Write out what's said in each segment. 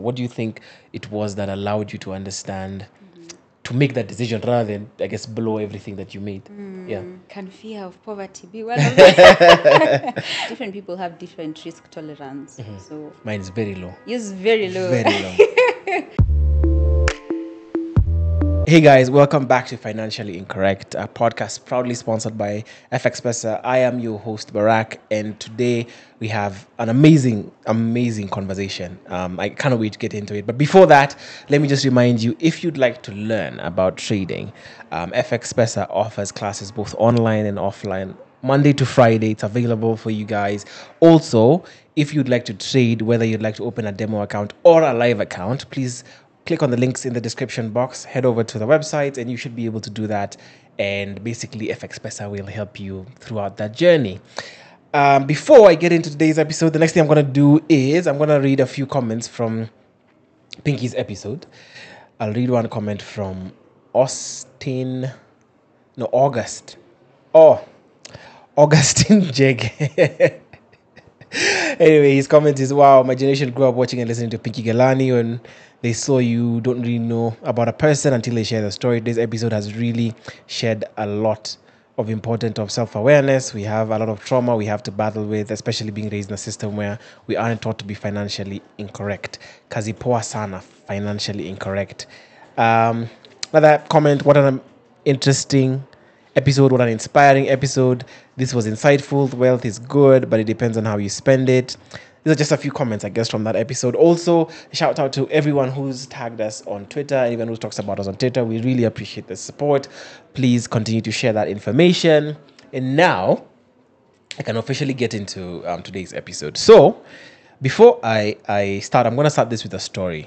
What do you think it was that allowed you to understand, to make that decision rather than, I guess, blow everything that you made? Yeah. Can fear of poverty be one of them? Different people have different risk tolerance. So Mine is very low. yours is very low. Very low. Hey guys, welcome back to Financially Incorrect, a podcast proudly sponsored by FX Pesa. I am your host, Barack, and today we have an amazing conversation. I cannot wait to get into it. But before that, let me just remind you, if you'd like to learn about trading, FX Pesa offers classes both online and offline. Monday to Friday, it's available for you guys. Also, if you'd like to trade, whether you'd like to open a demo account or a live account, please click on the links in the description box, head over to the website, and you should be able to do that. And basically, FX Pesa will help you throughout that journey. Before I get into today's episode, the next thing I'm going to do is I'm going to read a few comments from Pinky's episode. I'll read one comment from Augustine Jeg. Anyway, his comment is, wow, my generation grew up watching and listening to Pinky Galani. When they saw you don't really know about a person until they share the story. This episode has really shed a lot of importance of self-awareness. We have a lot of trauma we have to battle with, especially being raised in a system where we aren't taught to be financially incorrect. Kazi poa sana, financially incorrect. Another comment, what an interesting episode, what an inspiring episode. This was insightful. Wealth is good, but it depends on how you spend it. These are just a few comments, I guess, from that episode. Also, shout out to everyone who's tagged us on Twitter, anyone who talks about us on Twitter. We really appreciate the support. Please continue to share that information. And now, I can officially get into today's episode. So, before I start, I'm going to start this with a story.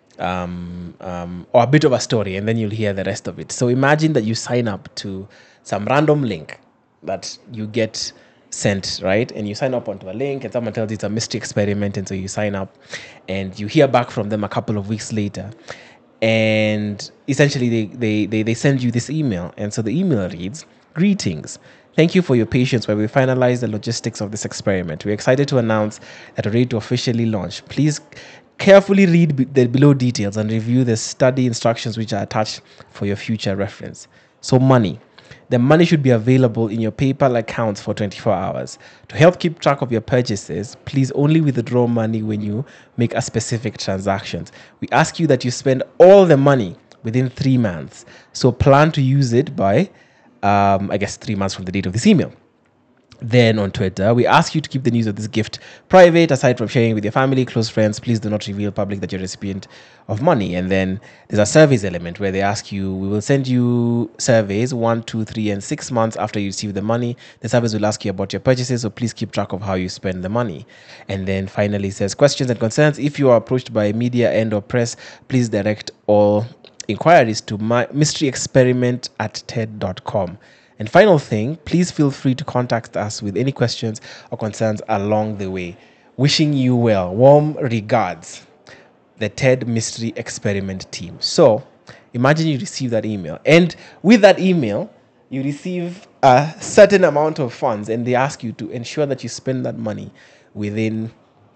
Or a bit of a story, and then you'll hear the rest of it. So imagine that you sign up to some random link that you get sent, right? And you sign up onto a link and someone tells you it's a mystery experiment, and so you sign up and you hear back from them a couple of weeks later, and essentially they send you this email. And so the email reads, "Greetings. Thank you for your patience while we finalize the logistics of this experiment. We're excited to announce that we're ready to officially launch. Please carefully read the below details and review the study instructions which are attached for your future reference." So money. The money should be available in your PayPal accounts for 24 hours. To help keep track of your purchases, please only withdraw money when you make a specific transactions. We ask you that you spend all the money within 3 months. So plan to use it by, 3 months from the date of this email. Then on Twitter, we ask you to keep the news of this gift private. Aside from sharing with your family, close friends, please do not reveal public that you're a recipient of money. And then there's a surveys element where they ask you, we will send you surveys 1, 2, 3, and 6 months after you receive the money. The surveys will ask you about your purchases, so please keep track of how you spend the money. And then finally it says, questions and concerns. If you are approached by media and or press, please direct all inquiries to mysteryexperiment@ted.com. And final thing, please feel free to contact us with any questions or concerns along the way. Wishing you well. Warm regards, the TED Mystery Experiment team. So imagine you receive that email. And with that email, you receive a certain amount of funds, and they ask you to ensure that you spend that money within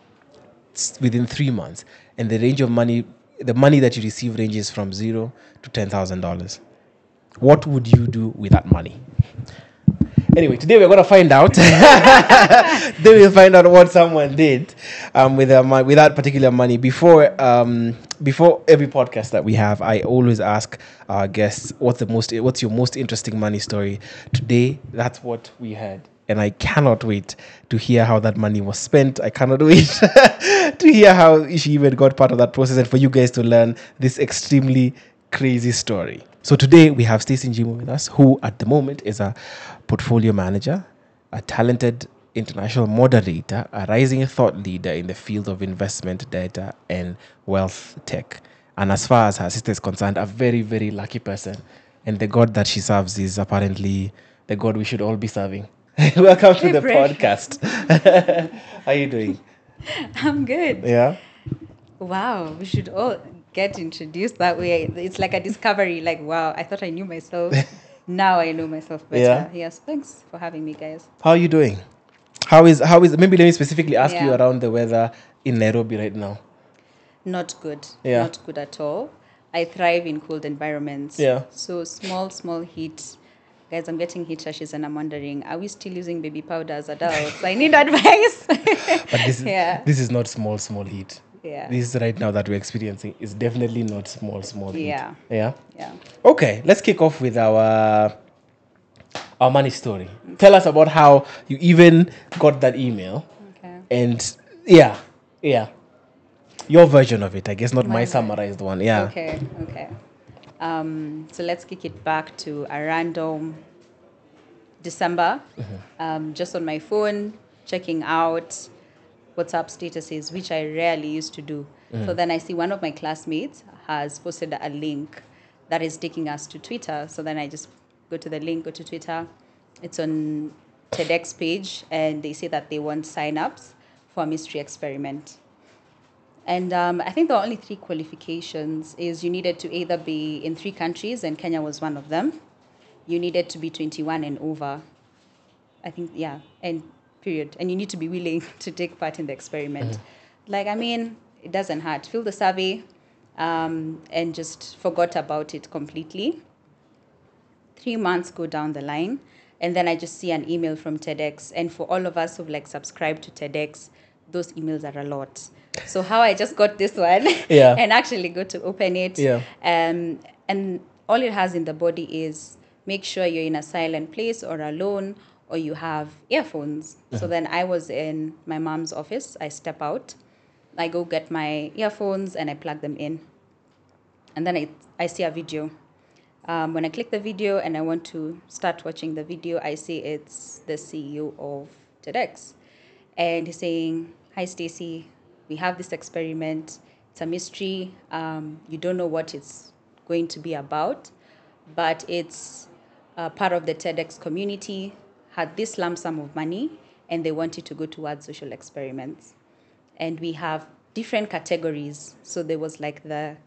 3 months. And the range of money, the money that you receive ranges from $0 to $10,000. What would you do with that money? Anyway, today we're going to find out. Today we'll find out what someone did with that particular money. Before every podcast that we have, I always ask our guests, what's your most interesting money story? Today, that's what we heard. And I cannot wait to hear how that money was spent. I cannot wait to hear how she even got part of that process, and for you guys to learn this extremely crazy story. So today we have Stacey Njimo with us, who at the moment is a portfolio manager, a talented international moderator, a rising thought leader in the field of investment data and wealth tech. And as far as her sister is concerned, a very, very lucky person. And the God that she serves is apparently the God we should all be serving. Welcome to the podcast. How are you doing? I'm good. Yeah? Wow, we should all get introduced that way. It's like a discovery, like, wow, I thought I knew myself. Now I know myself better. Yeah. Yes, thanks for having me, guys. How are you doing? How is maybe let me specifically ask you around the weather in Nairobi right now. Not good. Yeah. Not good at all. I thrive in cold environments. Yeah. So small heat. Guys, I'm getting heat rashes and I'm wondering, are we still using baby powder as adults? I need advice. But Yeah. this is not small heat. Yeah. This right now that we're experiencing is definitely not small heat. Yeah. Yeah. Yeah. Okay, let's kick off with our money story. Tell us about how you even got that email, Okay. and yeah, your version of it. I guess not my My version. summarized one. Yeah. Okay. So let's kick it back to a random December. Just on my phone, checking out WhatsApp statuses, which I rarely used to do. So then I see one of my classmates has posted a link that is taking us to Twitter. So then I just go to the link, go to Twitter. It's on TEDx page, and they say that they want sign-ups for a mystery experiment. And I think there are only 3 qualifications. Is you needed to either be in 3 countries, and Kenya was one of them. You needed to be 21 and over. I think, yeah, and period. And you need to be willing to take part in the experiment. Like, I mean, it doesn't hurt. Fill the survey and just forgot about it completely. 3 months go down the line. And then I just see an email from TEDx. And for all of us who've like subscribed to TEDx, those emails are a lot. So how I just got this one Yeah. and actually go to open it. Yeah. And all it has in the body is make sure you're in a silent place or alone or you have earphones. So then I was in my mom's office. I step out. I go get my earphones and I plug them in. And then I see a video. When I click the video and I want to start watching the video, I see it's the CEO of TEDx. And he's saying, "Hi, Stacy, we have this experiment. It's a mystery. You don't know what it's going to be about, but it's part of the TEDx community, had this lump sum of money, and they want it to go towards social experiments. And we have different categories. So there was like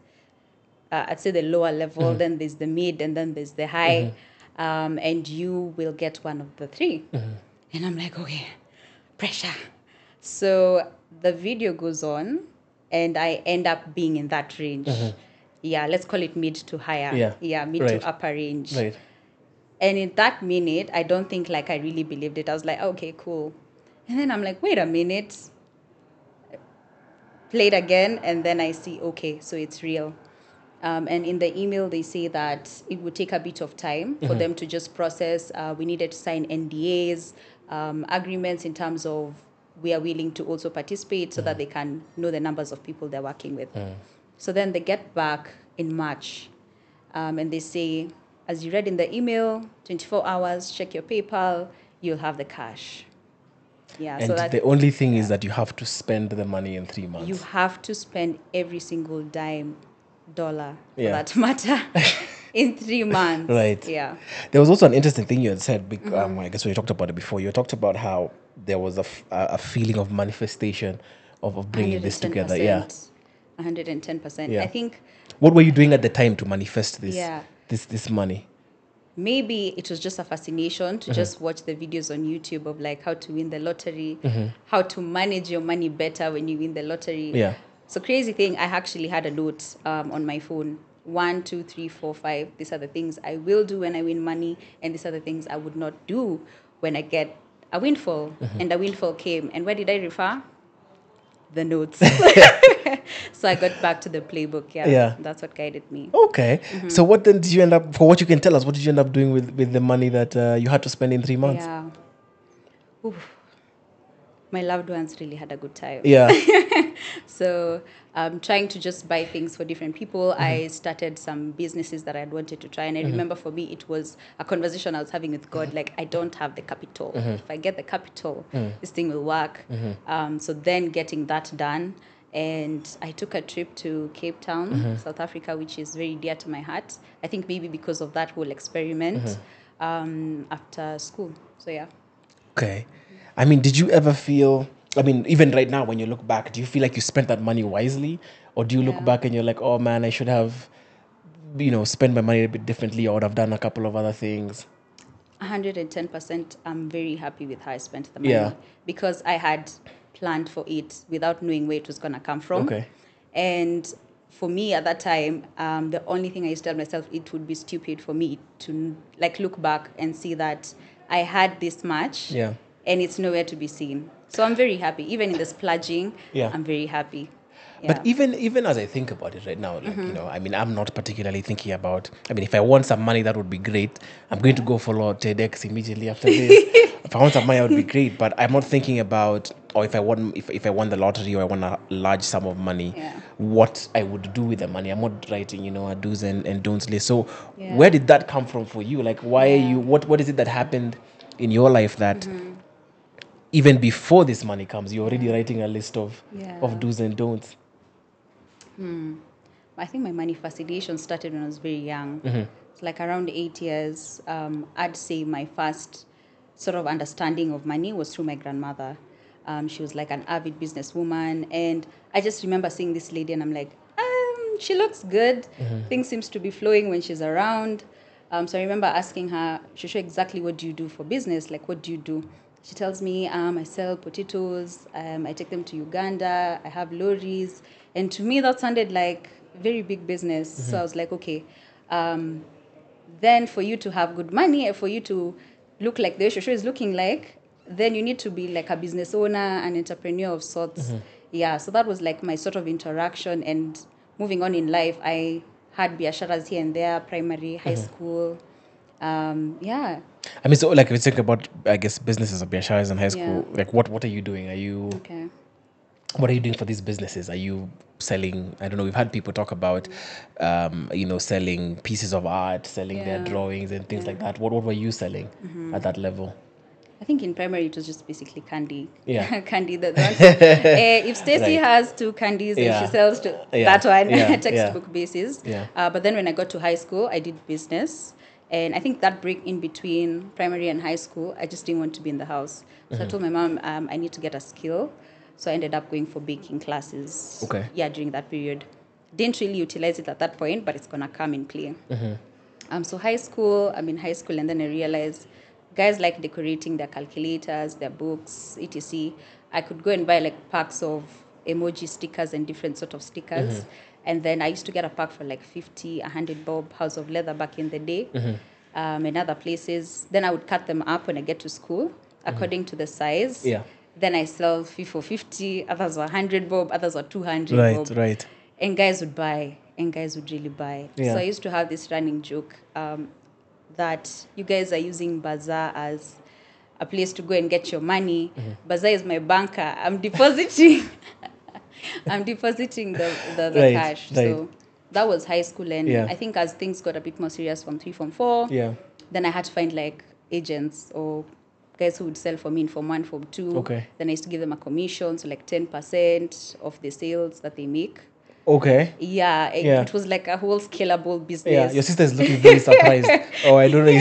I'd say the lower level, then there's the mid, and then there's the high. And you will get one of the 3. And I'm like, okay, pressure. So the video goes on, and I end up being in that range. Yeah, let's call it mid to higher. Yeah. Mid Right. to upper range. Right. And in that minute, I don't think like I really believed it. I was like, okay, cool. And then I'm like, wait a minute. Play it again, and then I see, okay, so it's real. And in the email, they say that it would take a bit of time for them to just process. We needed to sign NDAs, agreements in terms of we are willing to also participate so that they can know the numbers of people they're working with. So then they get back in March and they say, as you read in the email, 24 hours, check your PayPal, you'll have the cash. Yeah, And so that the only thing is that you have to spend the money in 3 months. you have to spend every single dime, dollar, for Yeah. that matter, in 3 months. Right. Yeah. There was also an interesting thing you had said. I guess we talked about it before. You talked about how there was a feeling of manifestation of bringing this together. Yeah. 110%. Yeah. I think What were you doing at the time to manifest this? Yeah. This money. maybe it was just a fascination to just watch the videos on YouTube of like how to win the lottery, how to manage your money better when you win the lottery. Yeah. So crazy thing, I actually had a note on my phone. 1, 2, 3, 4, 5. These are the things I will do when I win money, and these are the things I would not do when I get a windfall. And the windfall came. And where did I refer? The notes. So I got back to the playbook. Yeah. Yeah. That's what guided me. Okay. So what then did you end up? For what you can tell us, what did you end up doing with the money that you had to spend in 3 months? Yeah. Oof. My loved ones really had a good time. Yeah. So trying to just buy things for different people. I started some businesses that I'd wanted to try. And I remember for me, it was a conversation I was having with God. Like, I don't have the capital. If I get the capital, this thing will work. So then getting that done. And I took a trip to Cape Town, South Africa, which is very dear to my heart. I think maybe because of that whole experiment after school. So, yeah. Okay. I mean, did you ever feel, I mean, even right now when you look back, do you feel like you spent that money wisely? Or do you look Yeah. back and you're like, oh man, I should have, spent my money a bit differently, or would have done a couple of other things? 110%. I'm very happy with how I spent the money. Yeah. Because I had planned for it without knowing where it was going to come from. Okay. And for me at that time, the only thing I used to tell myself, it would be stupid for me to like look back and see that I had this much, Yeah. and it's nowhere to be seen. So I'm very happy. Even in the splurging, Yeah. I'm very happy. But Yeah. even as I think about it right now, like I mean, I'm not particularly thinking about. I mean, if I want some money, that would be great. I'm going to go follow TEDx immediately after this. If I want some money, that would be great. But I'm not thinking about, or if I won the lottery or I won a large sum of money, Yeah. what I would do with the money. I'm not writing, a do's and don'ts list. So Yeah. where did that come from for you? Like, why are Yeah. you? What is it that happened in your life that even before this money comes, you're already writing a list of Yeah. do's and don'ts? I think my money fascination started when I was very young. Mm-hmm. It's like around 8 years. I'd say my first sort of understanding of money was through my grandmother. She was like an avid businesswoman, and I just remember seeing this lady, and I'm like, she looks good. Things seems to be flowing when she's around. So I remember asking her, Shusho, exactly what do you do for business? Like, what do you do? She tells me, I sell potatoes. I take them to Uganda. I have lorries. And to me, that sounded like very big business. So I was like, okay. Then for you to have good money, and for you to look like the way Shosho is looking like, then you need to be like a business owner, an entrepreneur of sorts. Yeah, so that was like my sort of interaction. And moving on in life, I had biasharas here and there, primary, high school. Yeah. I mean, so like if you think about, I guess, businesses or biashara in high school, Yeah. like what are you doing? Okay. What are you doing for these businesses? Are you selling? I don't know. We've had people talk about, selling pieces of art, selling their Yeah. drawings and things like that. What were you selling at that level? I think in primary it was just basically candy. Yeah. Candy. If Stacy Right. has two candies and Yeah. she sells to Yeah. that one, Yeah. textbook basis. Yeah. But then when I got to high school, I did business. And I think that break in between primary and high school, I just didn't want to be in the house. So I told my mom, I need to get a skill. So I ended up going for baking classes. Okay. Yeah, during that period. Didn't really utilize it at that point, but it's going to come in play. So I'm in high school, and then I realized guys like decorating their calculators, their books, etc. I could go and buy like packs of emoji stickers and different sort of stickers. And then I used to get a pack for like 50, 100 bob, House of Leather back in the day, and other places. Then I would cut them up when I get to school according to the size. Yeah. Then I sell few for 50, others were 100 bob, others were 200 Right. bob. Right. And guys would buy, and guys would really buy. Yeah. So I used to have this running joke that you guys are using Bazaar as a place to go and get your money. Bazaar is my banker. I'm depositing the Right, cash. right. So that was high school, and Yeah. I think as things got a bit more serious from 3, from 4, Yeah. then I had to find like agents or guys who would sell for me in Form 1, Form 2. Okay. Then I used to give them a commission, so like 10% of the sales that they make. Okay. Yeah, Yeah. it was like a whole scalable business. Yeah. Your sister is looking very surprised. Oh, I don't know.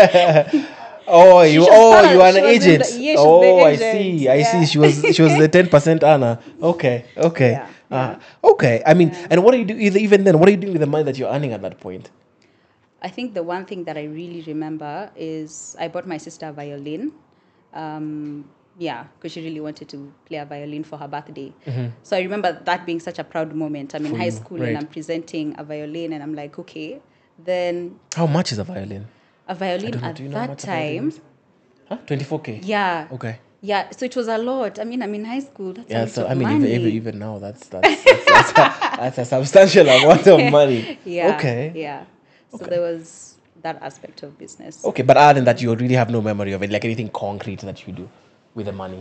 She You was are an she was in agent. the- yeah, she was the I agent. see. I Yeah. see. She was the 10% Anna. Okay. Yeah, Okay. I mean, and what do you do even then? What are you doing with the money that you're earning at that point? I think the one thing that I really remember is I bought my sister a violin. Because she really wanted to play a violin for her birthday. So I remember that being such a proud moment. I'm in For high you, school right. and I'm presenting a violin, and I'm like, okay, then How much is a violin? a violin Do at you know how that much a violin time. is? Huh? 24K. Yeah. Okay. Yeah, so it was a lot. I mean, I'm in high school. That's a Yeah. lot So of I mean, money. even now, that's a substantial amount of money. Yeah. Okay. Yeah. So Okay. there was that aspect of business. Okay, but other than that, you really have no memory of it, like anything concrete that you do with the money.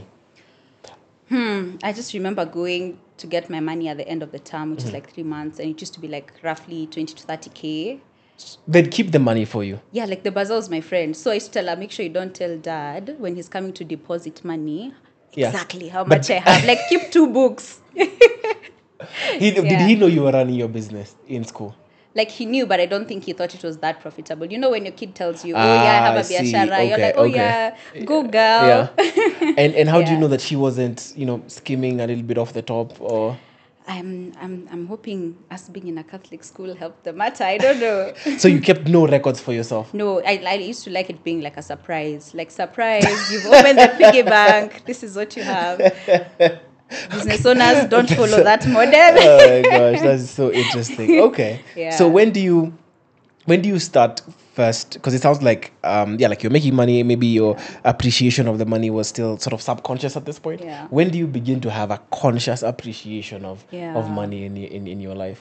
I just remember going to get my money at the end of the term, which is Mm-hmm. like 3 months, and it used to be like roughly 20 to 30K. They'd keep the money for you. Yeah, like the bazaar was my friend. So I used to tell her, make sure you don't tell dad when he's coming to deposit money Yeah. exactly how But- much I have. Like, keep 2 books. Did Yeah. he know you were running your business in school? Like, he knew, but I don't think he thought it was that profitable. You know, when your kid tells you, oh, yeah, I have I a see. biashara, you're Okay, like, oh, okay. yeah, go, girl. Yeah. And how do you Yeah. know that she wasn't, skimming a little bit off the top or? I'm hoping us being in a Catholic school helped the matter. I don't know. So you kept no records for yourself. No, I used to like it being like a surprise. Like, surprise, you've opened the piggy bank. This is what you have. Business owners don't follow that model. Oh my gosh, that's so interesting. Okay. Yeah. So when do you start first? Because it sounds like like you're making money, maybe your appreciation of the money was still sort of subconscious at this point. Yeah. When do you begin to have a conscious appreciation of Yeah. money in your life?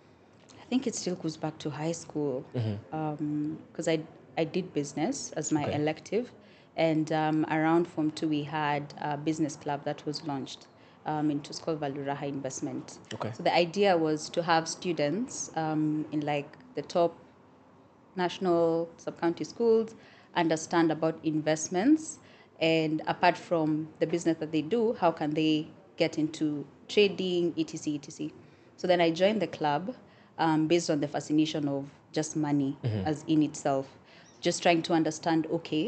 I think it still goes back to high school because I did business as my Okay. elective, and around Form 2 we had a business club that was launched. It was called Valuraha Investment. Okay. So the idea was to have students in like the top national sub-county schools understand about investments, and apart from the business that they do, how can they get into trading, etc. So then I joined the club based on the fascination of just money as in itself, just trying to understand, okay,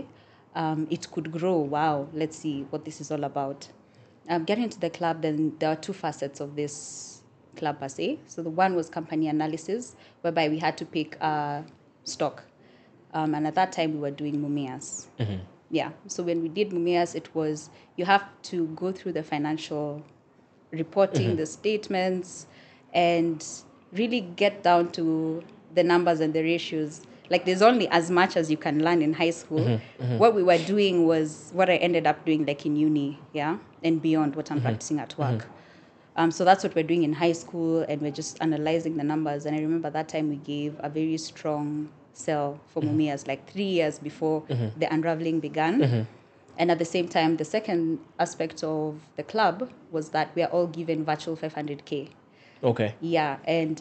it could grow, wow, let's see what this is all about. Getting into the club, then there are two facets of this club per se. So the one was company analysis, whereby we had to pick stock. And at that time, we were doing Mumias. Yeah. So when we did Mumias, it was you have to go through the financial reporting, the statements, and really get down to the numbers and the ratios. Like there's only as much as you can learn in high school. What we were doing was what I ended up doing like in uni, yeah, and beyond what I'm practicing at work. So that's what we're doing in high school, and we're just analyzing the numbers. And I remember that time we gave a very strong sell for Mumias, like 3 years before the unraveling began. And at the same time, the second aspect of the club was that we are all given virtual 500K. Okay. Yeah, and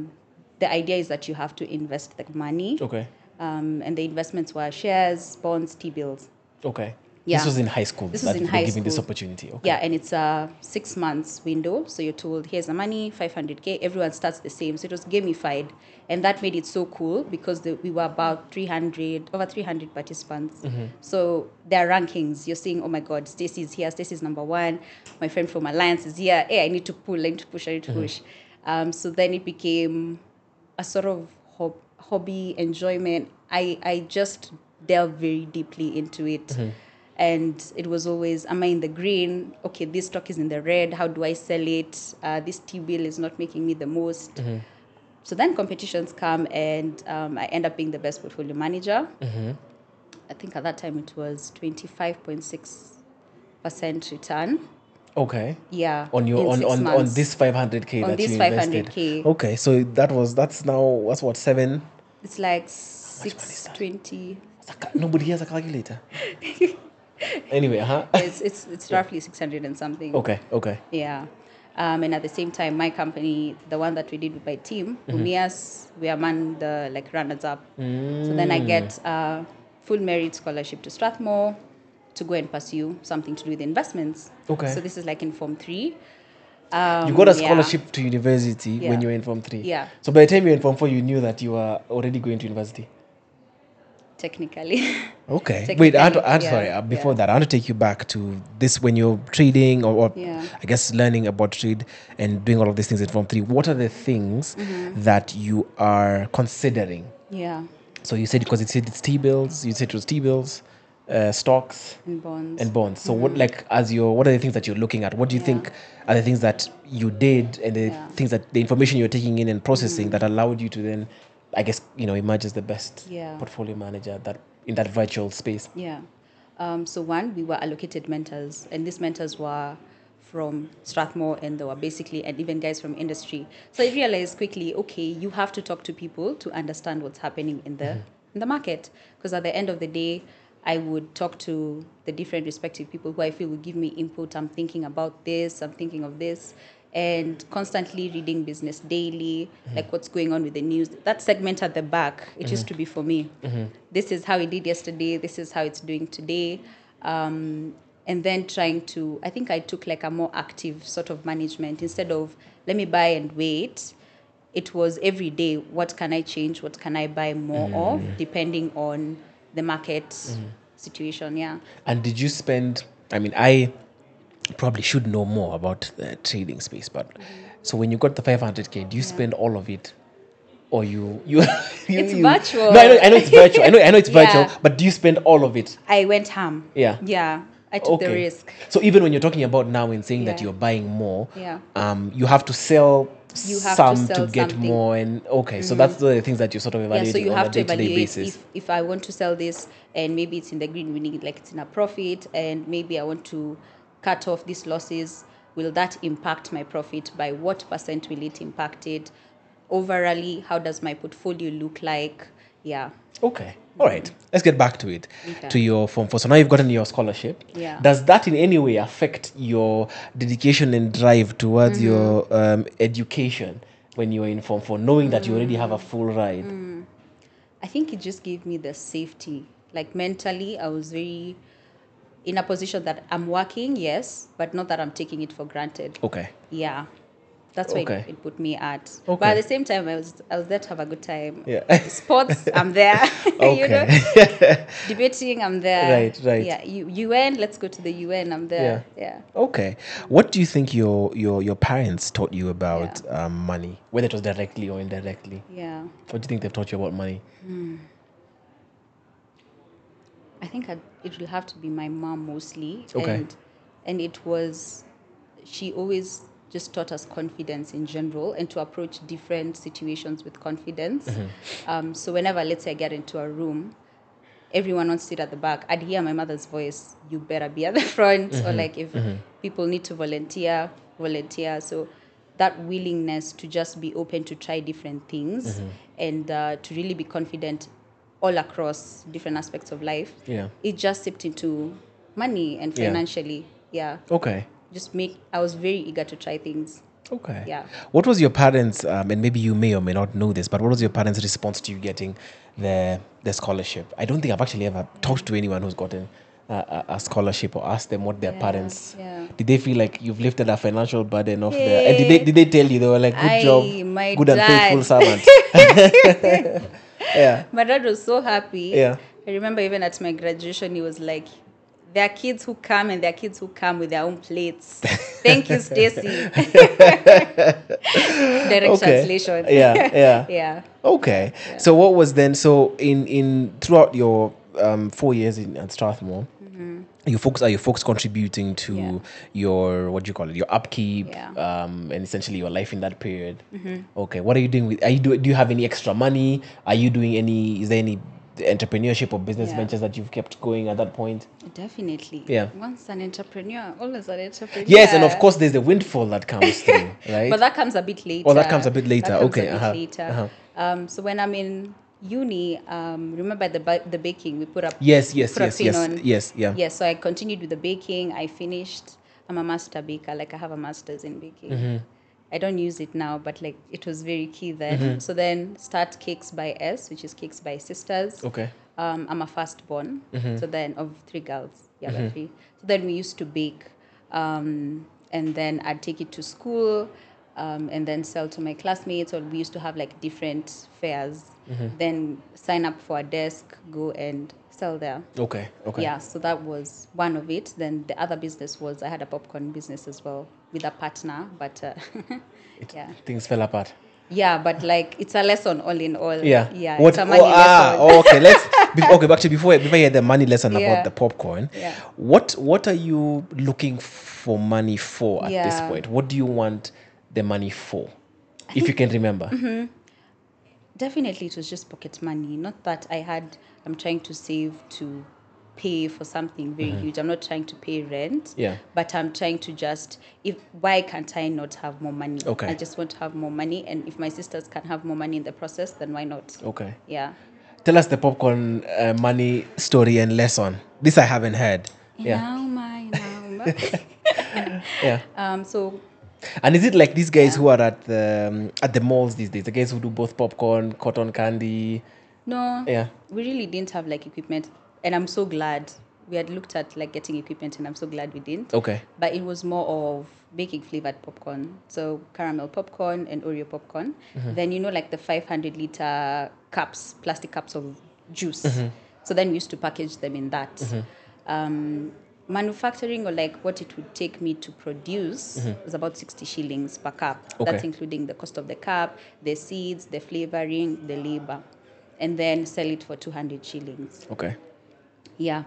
the idea is that you have to invest the money. Okay. And the investments were shares, bonds, T-bills. Okay. Yeah. This was in high school. This was in you were high given this school. opportunity. Okay. Yeah, and it's a 6 months window. So you're told, here's the money, 500K. Everyone starts the same. So it was gamified. And that made it so cool because we were about over 300 participants. So there are rankings. You're seeing, oh my God, Stacey's here. Stacey's number one. My friend from Alliance is here. Hey, I need to pull, I need to push, I need to push. So then it became a sort of hobby, enjoyment. I just delved very deeply into it. And it was always, am I in the green? Okay, this stock is in the red. How do I sell it? This T-bill is not making me the most. So then competitions come, and I end up being the best portfolio manager. I think at that time it was 25.6% return. Okay. Yeah. On your in 6 on months. this 500K On that this you invested. 500K. Okay, so that's now that's what 7. It's like money is that? 620. Nobody has a calculator. Anyway, It's roughly 600 and something. Okay. Yeah. And at the same time, my company, the one that we did with my team, Umias, we are among the like runners up. So then I get a full merit scholarship to Strathmore to go and pursue something to do with investments. Okay. So this is like in Form 3. You got a yeah. scholarship to university when Yeah. you were in Form 3. Yeah. So by the time you were in Form 4, you knew that you were already going to university. Technically. Okay. Technically, Wait, yeah, sorry. Before yeah. that, I want to take you back to this when you're trading or Yeah. I guess learning about trade and doing all of these things in Form 3. What are the things that you are considering? Yeah. So you said, because it said it's T-bills, you said it was T-bills, stocks, And bonds. and bonds. So what are the things that you're looking at? What do you think are the things that you did and the things that the information you're taking in and processing that allowed you to then, I guess, emerge as the best portfolio manager in that virtual space? Yeah. So one, we were allocated mentors, and these mentors were from Strathmore, and they were basically, and even guys from industry. So I realized quickly, okay, you have to talk to people to understand what's happening in the market, because at the end of the day, I would talk to the different respective people who I feel will give me input. I'm thinking about this, I'm thinking of this, and constantly reading Business Daily, like what's going on with the news. That segment at the back, it used to be for me. This is how it did yesterday, this is how it's doing today. And then I think I took like a more active sort of management. Instead of, let me buy and wait, it was every day, what can I change, what can I buy more of, depending on the market situation, yeah. And did you spend, I probably should know more about the trading space, but so when you got the 500K, do you spend all of it? Or It's virtual. No, I know it's virtual. I know it's virtual, Yeah. but do you spend all of it? I went ham. Yeah. Yeah. I took the risk. So even when you're talking about now in saying that Yeah. you're buying more, Yeah. you have to sell You have to some to sell get something. more, and so that's the things that you're sort of Yeah, evaluating so you on have a to day-to-day evaluate basis. if I want to sell this and maybe it's in the green, winning, like it's in a profit, and maybe I want to cut off these losses. Will that impact my profit? By what percent will it impact it? Overally, how does my portfolio look like? Yeah. Okay. All right. Let's get back to it. Okay. To your Form 4. So now you've gotten your scholarship. Yeah. Does that in any way affect your dedication and drive towards your education when you're in Form 4, knowing that you already have a full ride? I think it just gave me the safety. Like mentally, I was very in a position that I'm working, yes, but not that I'm taking it for granted. Okay. Yeah. That's why Okay. it put me at. Okay. But at the same time, I was there to have a good time. Yeah. Sports, I'm there. Okay. Debating, I'm there. Right. Yeah. UN, let's go to the UN. I'm there. Yeah. Okay. What do you think your parents taught you about money, whether it was directly or indirectly? Yeah. What do you think they've taught you about money? I think it will have to be my mom mostly. Okay. And it was, she always just taught us confidence in general and to approach different situations with confidence. So whenever, let's say, I get into a room, everyone wants to sit at the back. I'd hear my mother's voice, you better be at the front. Or like if people need to volunteer. So that willingness to just be open to try different things and to really be confident all across different aspects of life. Yeah. It just seeped into money and financially. Yeah. Okay. I was very eager to try things. Okay. Yeah. What was your parents', and maybe you may or may not know this, but what was your parents' response to you getting the scholarship? I don't think I've actually ever talked to anyone who's gotten a scholarship or asked them what their parents. Yeah. Did they feel like you've lifted a financial burden off Hey. and did they tell you they were like, good job, My good dad. and faithful servant? Yeah. My dad was so happy. Yeah. I remember even at my graduation, he was like, there are kids who come and there are kids who come with their own plates. Thank you, Stacy. Direct translation. Yeah. Yeah. Okay. So what was then? So in throughout your 4 years at Strathmore, you folks contributing to your what do you call it? Your upkeep, and essentially your life in that period. Okay. What are you doing with? Do you have any extra money? Are you doing any? Is there any entrepreneurship or business ventures that you've kept going at that point? Definitely. Yeah. Once an entrepreneur, always an entrepreneur. Yes, and of course there's the windfall that comes through, right? But that comes a bit later. Oh, that comes a bit later. That comes Okay. a bit later. So when I'm in uni, remember the baking, we put up Yes. put a pin on. Yes. Yeah. Yes, so I continued with the baking. I finished. I'm a master baker. Like I have a master's in baking. I don't use it now, but like it was very key then. So then start Cakes by S, which is Cakes by Sisters. Okay. I'm a firstborn, so then of 3 girls. Yeah, we're 3. So then we used to bake, and then I'd take it to school, and then sell to my classmates. Or we used to have like different fairs. Then sign up for a desk, go and sell there. Okay. Yeah, so that was one of it. Then the other business was I had a popcorn business as well with a partner, but yeah. Things fell apart. Yeah, but like it's a lesson all in all. Yeah. Yeah. It's a money lesson. Okay. But actually, before you had the money lesson about the popcorn, Yeah. what are you looking for money for at this Yeah. point? What do you want the money for, if you can remember? Definitely, it was just pocket money. Not that I'm trying to save to pay for something very huge. I'm not trying to pay rent. Yeah. But I'm trying to why can't I not have more money? Okay. I just want to have more money. And if my sisters can have more money in the process, then why not? Okay. Yeah. Tell us the popcorn money story and lesson. This I haven't heard. Yeah. Yeah. So And is it like these guys who are at the malls these days? The guys who do both popcorn, cotton candy? no, Yeah. we really didn't have like equipment, and I'm so glad we had looked at like getting equipment, and I'm so glad we didn't. Okay. But it was more of baking flavored popcorn, so caramel popcorn and Oreo popcorn. Then like the 500-liter cups, plastic cups of juice. So then we used to package them in that. Manufacturing or like what it would take me to produce was about 60 shillings per cup. Okay. That's including the cost of the cup, the seeds, the flavoring, the labor, and then sell it for 200 shillings. Okay. Yeah.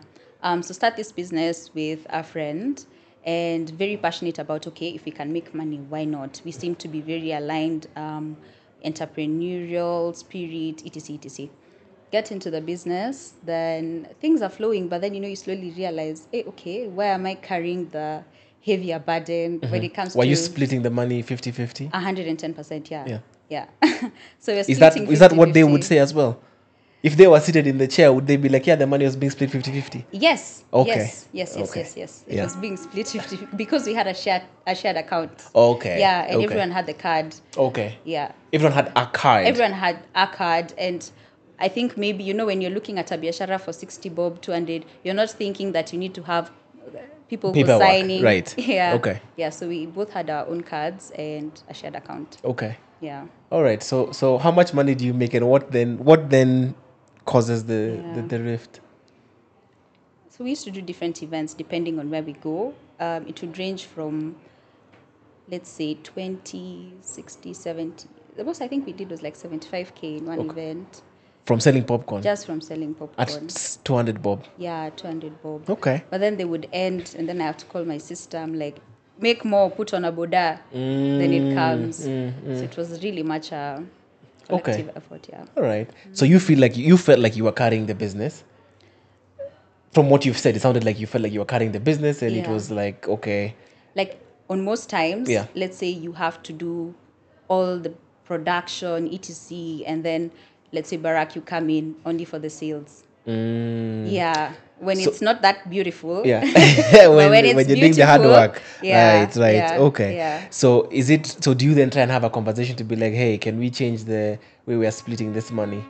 So start this business with a friend and very passionate about, okay, if we can make money, why not? We seem to be very aligned, entrepreneurial spirit, etc., etc. Get into the business, then things are flowing, but then, you slowly realize, hey, okay, why am I carrying the heavier burden when it comes Were you to splitting the money 50-50? 110%? Yeah. Yeah. Yeah. So we're Is that splitting is that what they would 50-50. say as well? If they were seated in the chair, would they be like, yeah, the money was being split 50-50? Yes, Okay. yes, yes, yes, Okay. yes, yes. It Yeah. was being split 50 because we had a shared account. Okay. Yeah, and Okay. everyone had the card. Okay. Yeah. Everyone had a card. Everyone had a card, and I think maybe, when you're looking at a biashara for 60 bob, 200, you're not thinking that you need to have people Paperwork, co-signing. right. Yeah. Okay. Yeah, so we both had our own cards and a shared account. Okay. Yeah. All right. So how much money do you make, and what then causes the Yeah. the rift? So we used to do different events depending on where we go. It would range from, let's say, 20, 60, 70. The most I think we did was like 75K in one event, From selling popcorn just from selling at popcorn. 200 bob. Yeah, 200 bob. Okay. But then they would end, and then I have to call my sister. I'm like, make more, put on a boda. Then it comes. So it was really much a collective effort, yeah. All right. So you felt like you were carrying the business. From what you've said, it sounded like you felt like you were carrying the business, and it Yeah. was like, okay. Like on most times, Yeah. let's say you have to do all the production, etc. And then let's say, Barack, you come in only for the sales. Yeah. When it's not that beautiful. Yeah. But when it's you're doing the hard beautiful, work. yeah, Right. yeah, Okay. yeah. So do you then try and have a conversation to be like, hey, can we change the way we are splitting this money?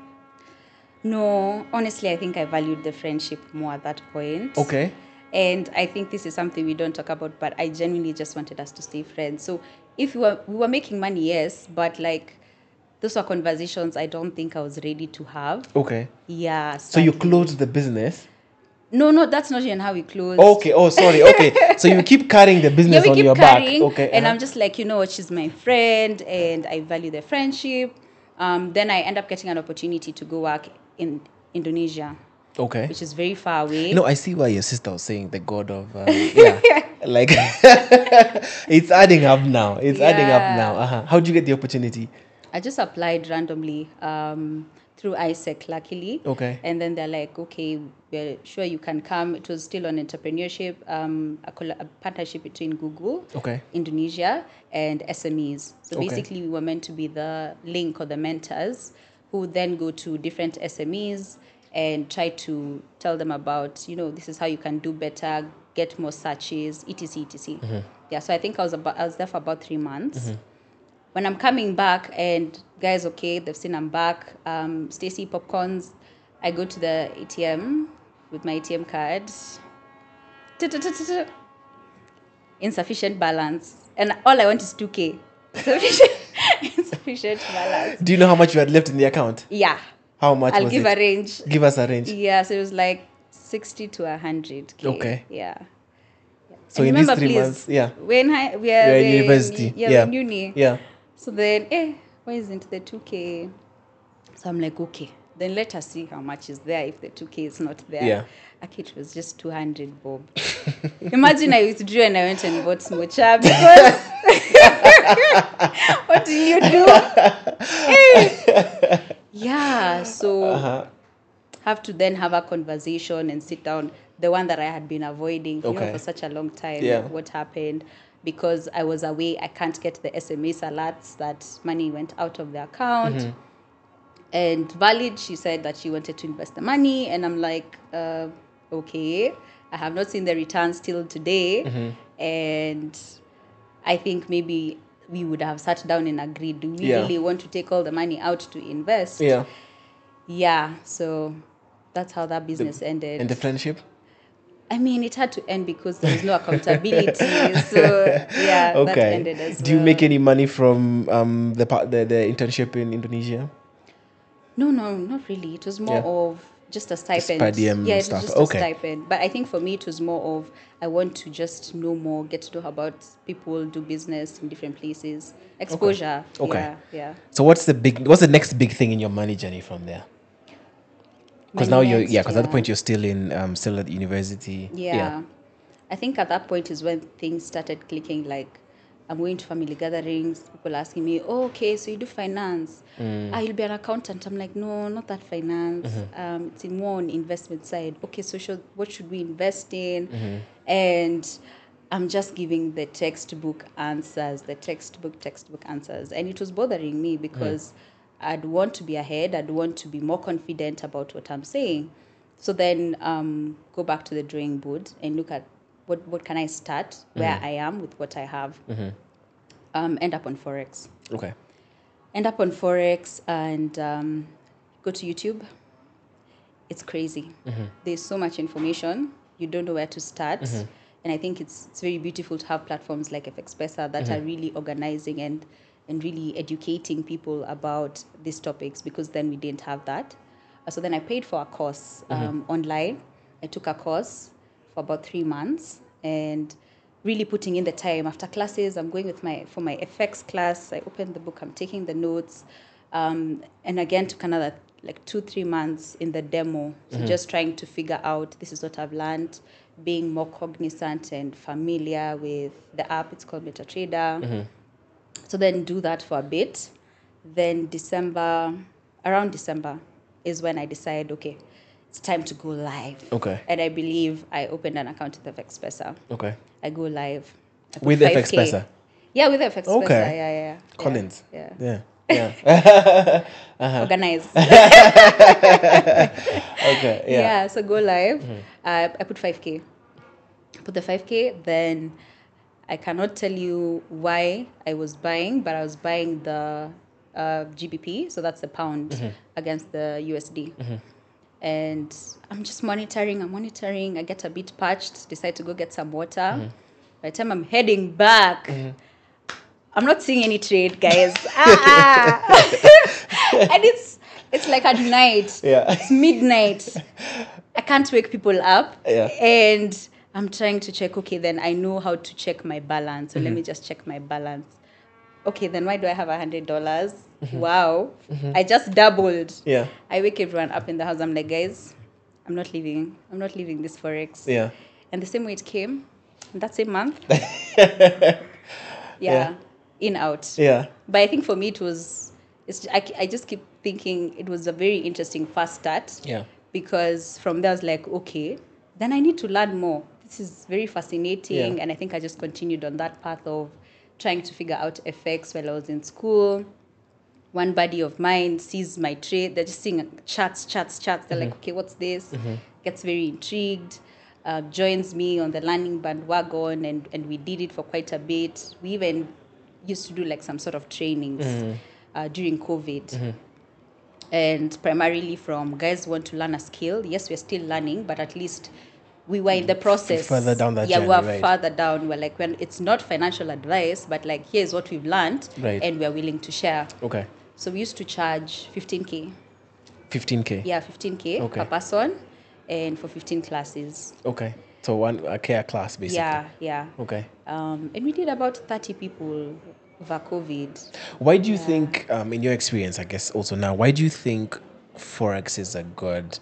No, honestly, I think I valued the friendship more at that point. Okay. And I think this is something we don't talk about, but I genuinely just wanted us to stay friends. So if we were making money, yes, but like those were conversations I don't think I was ready to have. Okay. Yeah. So you sadly. closed the business? No, that's not even how we closed. Okay. Oh, sorry. Okay. So you keep carrying the Yeah, business we on keep your carrying, back. Okay. and I'm just like, what, she's my friend, and I value the friendship. Then I end up getting an opportunity to go work in Indonesia, Okay. which is very far away. I see why your sister was saying the god of yeah. Like it's adding up now. Yeah. How'd you get the opportunity? I just applied randomly through ISEC, luckily. Okay. And then they're like, okay, we're sure you can come. It was still on entrepreneurship, a partnership between Google, Okay. Indonesia, and SMEs. So Okay. basically, we were meant to be the link or the mentors who would then go to different SMEs and try to tell them about, this is how you can do better, get more searches, etc., etc. Yeah, so I think I was there for about 3 months. When I'm coming back and guys, okay, they've seen I'm back. Stacy Popcorns, I go to the ATM with my ATM card. Insufficient balance. And all I want is 2K. Insufficient balance. Do you know how much you had left in the account? Yeah. How much I'll was give it? a range. Give us a range. Yeah, so it was like 60 to 100K. Okay. Yeah. So And in remember, these 3 please, months, yeah. we are You're in university. Yeah, Yeah. we're in uni. Yeah. So then, why isn't the 2K? So I'm like, okay, then let us see how much is there if the 2K is not there. Yeah. Okay, it was just 200 bob. Imagine I withdrew and I went and bought smocha because what do you do? Yeah, so have to then have a conversation and sit down. The one that I had been avoiding for such a long time. Yeah. What happened? Because I was away, I can't get the SMS alerts that money went out of the account. And Valid, she said that she wanted to invest the money. And I'm like, okay, I have not seen the returns till today. And I think maybe we would have sat down and agreed, do we really want to take all the money out to invest? Yeah. Yeah, so that's how that business ended. And the friendship? I mean, it had to end because there was no accountability. So, yeah, that ended as well. Do you make any money from the internship in Indonesia? No, not really. It was more of just a stipend. Per diem yeah, it stuff. was just a stipend. But I think for me, it was more of I want to just know more, get to know about people, do business in different places, exposure. Okay. Yeah. So what's the next big thing in your money journey from there? Because My now you're, next, because at that yeah. point you're still in, still at university. Yeah. I think at that point is when things started clicking. Like, I'm going to family gatherings, people asking me, oh, okay, so you do finance. You'll be an accountant. I'm like, no, not that finance. It's in more on investment side. Okay, so what should we invest in? And I'm just giving the textbook answers, textbook answers. And it was bothering me because I'd want to be ahead. I'd want to be more confident about what I'm saying. So then go back to the drawing board and look at what can I start, where I am with what I have. End up on Forex. Okay. End up on Forex and go to YouTube. It's crazy. There's so much information. You don't know where to start. And I think it's very beautiful to have platforms like FXPesa that are really organizing and really educating people about these topics, because then we didn't have that. So then I paid for a course online. I took a course for about 3 months and really putting in the time. After classes, I'm going for my FX class. I open the book, I'm taking the notes. And again, took another like 2-3 months in the demo. So just trying to figure out, this is what I've learned, being more cognizant and familiar with the app. It's called MetaTrader. So then do that for a bit. Then around December is when I decide, okay, it's time to go live. Okay. And I believe I opened an account with FXPesa. Okay. I go live. I put With 5K. FXPesa? Yeah, with FXPesa. Okay. Yeah. Collins. Yeah. Yeah. Yeah. Organize. Okay. Yeah. So go live. I put 5K. Put the 5K, then I cannot tell you why I was buying, but I was buying the GBP, so that's the pound against the USD. And I'm just monitoring. I get a bit parched, decide to go get some water. By the time I'm heading back, I'm not seeing any trade, guys. And it's like at night. Yeah. It's midnight. I can't wake people up. Yeah. And I'm trying to check, okay, then I know how to check my balance. So let me just check my balance. Okay, then why do I have $100? Wow. I just doubled. Yeah. I wake everyone up in the house. I'm like, guys, I'm not leaving this Forex. Yeah. And the same way it came, that same month. Yeah. In, out. Yeah. But I think for me I just keep thinking it was a very interesting fast start. Yeah. Because from there I was like, okay, then I need to learn more. This is very fascinating. Yeah. And I think I just continued on that path of trying to figure out FX while I was in school. One buddy of mine sees my trade. They're just seeing charts. They're like, okay, what's this? Gets very intrigued. Joins me on the learning bandwagon, and we did it for quite a bit. We even used to do like some sort of trainings during COVID. And primarily from guys who want to learn a skill. Yes, we're still learning, but at least we were in the process. Further down that journey, we were right. further down. We're like, when it's not financial advice, but like, here's what we've learned, Right. and we're willing to share. Okay. So we used to charge 15K. 15K. Yeah, 15K Okay. per person, and for 15 classes. Okay. So a care class basically. Yeah. Okay. And we did about 30 people over COVID. Why do you think, in your experience, I guess also now, why do you think Forex is a good,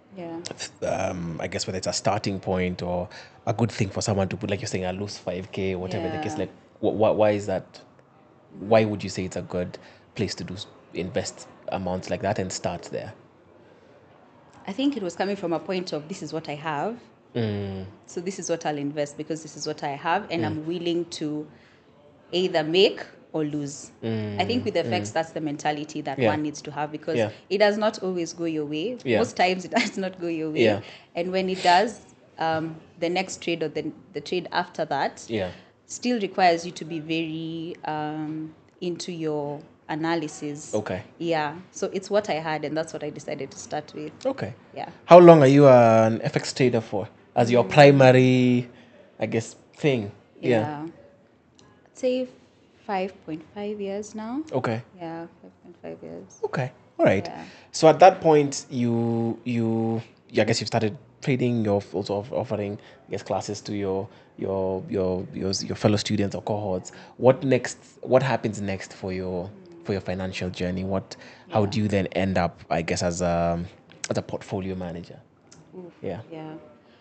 I guess whether it's a starting point or a good thing for someone to put, like you're saying, a loose 5K, whatever the case, Yeah. like, why is that? Why would you say it's a good place to invest amounts like that and start there? I think it was coming from a point of, this is what I have. So this is what I'll invest because this is what I have, and I'm willing to either make or lose. I think with FX, that's the mentality that one needs to have, because it does not always go your way. Most times it does not go your way. And when it does, the next trade or the trade after that still requires you to be very into your analysis. Okay. Yeah. So it's what I had, and that's what I decided to start with. Okay. Yeah. How long are you an FX trader for? As your primary, I guess, thing? Yeah. I'd say 5.5 years now. Okay. Yeah, 5.5 years. Okay. All right. Yeah. So at that point, I guess you started trading. You're also offering, I guess, classes to your fellow students or cohorts. What next? What happens next for your financial journey? How do you then end up, I guess, as as a portfolio manager? Oof, Yeah. yeah.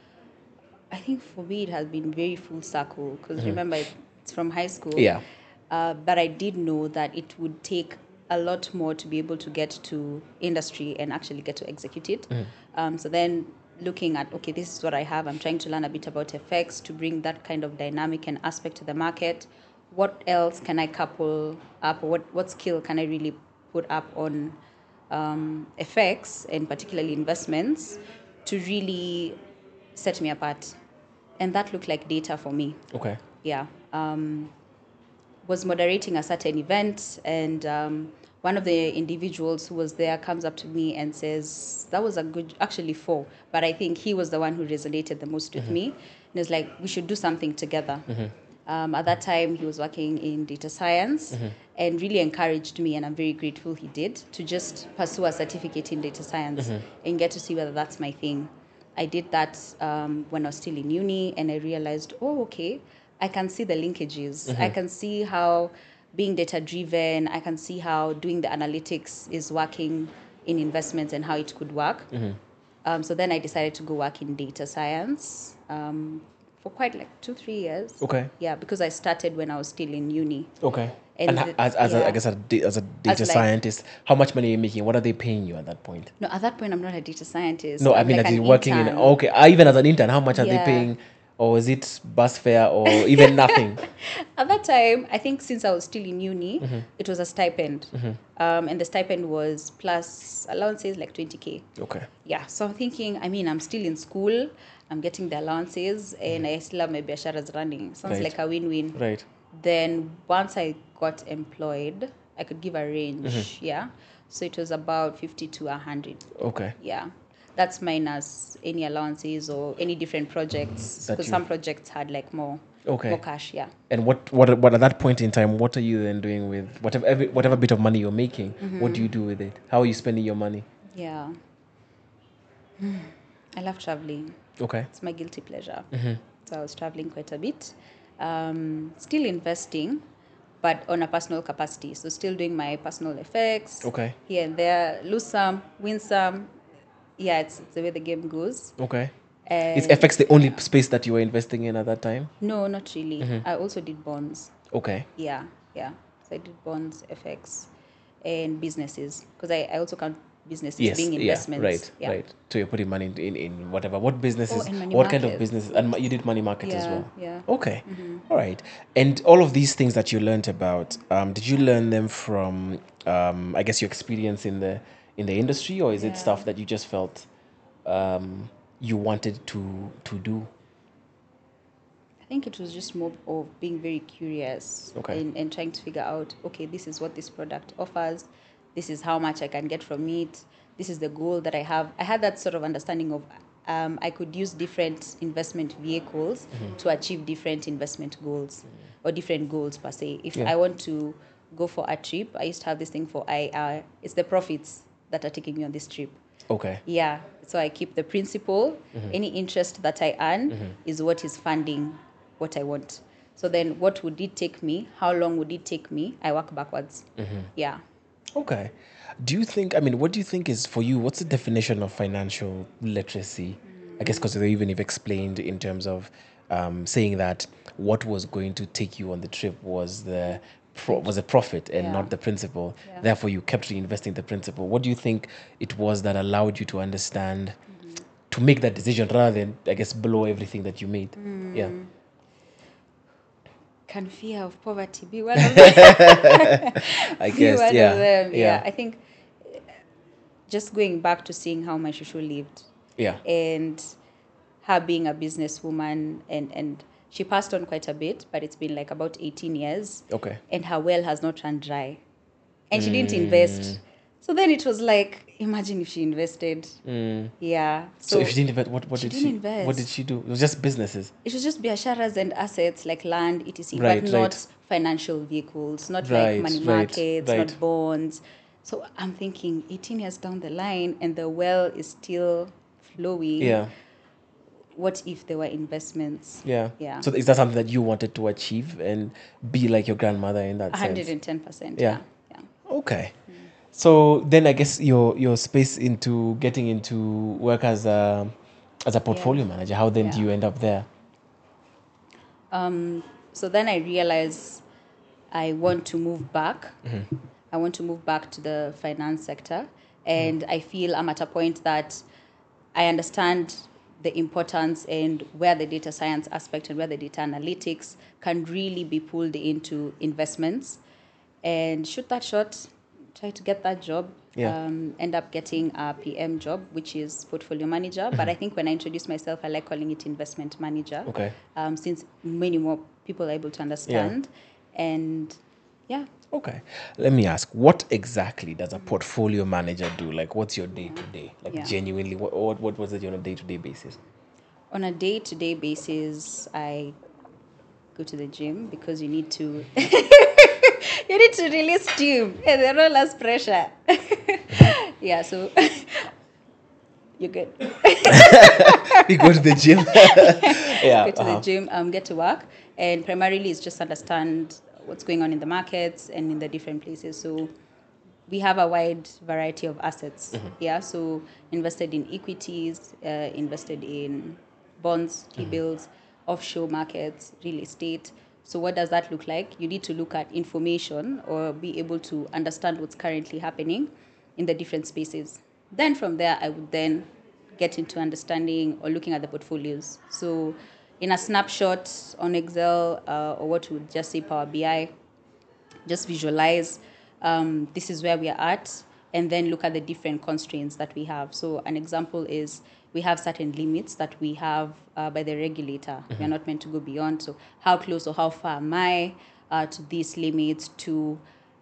I think for me it has been very full circle because remember it's from high school. Yeah. But I did know that it would take a lot more to be able to get to industry and actually get to execute it. So then looking at, okay, this is what I have. I'm trying to learn a bit about FX to bring that kind of dynamic and aspect to the market. What else can I couple up? What skill can I really put up on FX and particularly investments to really set me apart? And that looked like data for me. Okay. Yeah. Was moderating a certain event, and one of the individuals who was there comes up to me and says, that was a good, actually four, but I think he was the one who resonated the most with me. And it's like, we should do something together. At that time, he was working in data science and really encouraged me, and I'm very grateful he did, to just pursue a certificate in data science and get to see whether that's my thing. I did that when I was still in uni, and I realized, oh, okay, I can see the linkages. I can see how being data driven, I can see how doing the analytics is working in investments and how it could work. So then I decided to go work in data science for quite like 2-3 years. Okay. Yeah, because I started when I was still in uni. Okay. And And as a, I guess as a data like- scientist, how much money are you making? What are they paying you at that point? No, at that point, I'm not a data scientist. No, I I'm mean, like as an you're working in. intern. Okay, even as an intern, how much are they Yeah. paying? Or is it bus fare or even nothing? At that time, I think since I was still in uni, it was a stipend. And the stipend was plus allowances like 20K. Okay. Yeah, so I'm thinking, I mean, I'm still in school, I'm getting the allowances, and I still have my biasharas running. Sounds Right. like a win-win. Right. Then once I got employed, I could give a range, yeah. So it was about 50 to 100. Okay. Yeah. That's minus any allowances or any different projects, That because you- some projects had like more cash, yeah. And what at that point in time, what are you then doing with whatever bit of money you're making? What do you do with it? How are you spending your money? Yeah. I love traveling. Okay. It's my guilty pleasure. So I was traveling quite a bit. Still investing, but on a personal capacity. So still doing my personal effects Okay. here and there, lose some, win some. Yeah, it's the way the game goes. Okay. And Is FX the only space that you were investing in at that time? No, not really. I also did bonds. Okay. Yeah. So I did bonds, FX, and businesses, because I also count businesses Yes. being Yeah. investments. Right. Yeah. Right. So you're putting money in whatever. What businesses? and money What kind of markets. businesses? And you did money markets as Yeah, well. yeah. Okay. All right. And all of these things that you learned about, did you learn them from, I guess, your experience in the industry, or is it Yeah. stuff that you just felt you wanted to do? I think it was just more of being very curious Okay. and trying to figure out, okay, this is what this product offers. This is how much I can get from it. This is the goal that I have. I had that sort of understanding of I could use different investment vehicles to achieve different investment goals or different goals per se. If Yeah. I want to go for a trip, I used to have this thing for IR. It's the profits that are taking me on this trip. Okay. Yeah, so I keep the principal. Any interest that I earn is what is funding what I want. So then what would it take me? How long would it take me? I work backwards. Yeah. Okay. Do you think, I mean, what do you think is for you, what's the definition of financial literacy? I guess because even you've explained in terms of saying that what was going to take you on the trip was the profit and Yeah. not the principal. Yeah. Therefore, you kept reinvesting the principal. What do you think it was that allowed you to understand, to make that decision rather than, I guess, blow everything that you made? Yeah. Can fear of poverty be one of them? I Be guess, one yeah. of them. Yeah. Yeah. I think just going back to seeing how my shushu lived Yeah. and her being a businesswoman, and she passed on quite a bit, but it's been like about 18 years. Okay. And her well has not run dry. And she didn't invest. So then it was like, imagine if she invested. Yeah. So if she didn't invest, what she did didn't she invest. what did she do? It was just businesses. It was just biasharas and assets like land, etc., Right, but right. not financial vehicles, not Right, like money right, markets, right. not bonds. So I'm thinking 18 years down the line and the well is still flowing. Yeah. What if there were investments? Yeah. Yeah. So is that something that you wanted to achieve and be like your grandmother in that sense? 110%. Yeah. Yeah. Okay. So then I guess your space into getting into work as a portfolio manager. How then do Yeah. you end up there? So then I realized I want to move back. I want to move back to the finance sector. And I feel I'm at a point that I understand the importance and where the data science aspect and where the data analytics can really be pulled into investments. And shoot that shot, try to get that job, Yeah. end up getting a PM job, which is portfolio manager. But I think when I introduce myself, I like calling it investment manager, Okay. since many more people are able to understand. And yeah, Okay. Let me ask, what exactly does a portfolio manager do? Like, what's your day to day? Like, Yeah. genuinely, what was it on a day to day basis? on a day-to-day basis, I go to the gym because you need to you need to release steam and there are less pressure. Yeah, so you're good. We go to the gym. Yeah. Go to the gym, get to work, and primarily it's just understand what's going on in the markets and in the different places. So we have a wide variety of assets. Yeah, so invested in equities, invested in bonds, T-bills, offshore markets, real estate. So what does that look like? You need to look at information or be able to understand what's currently happening in the different spaces. Then from there, I would then get into understanding or looking at the portfolios. So in a snapshot on Excel or what we would just say Power BI, just visualize this is where we are at and then look at the different constraints that we have. So an example is we have certain limits that we have by the regulator. We are not meant to go beyond. So how close or how far am I to these limits to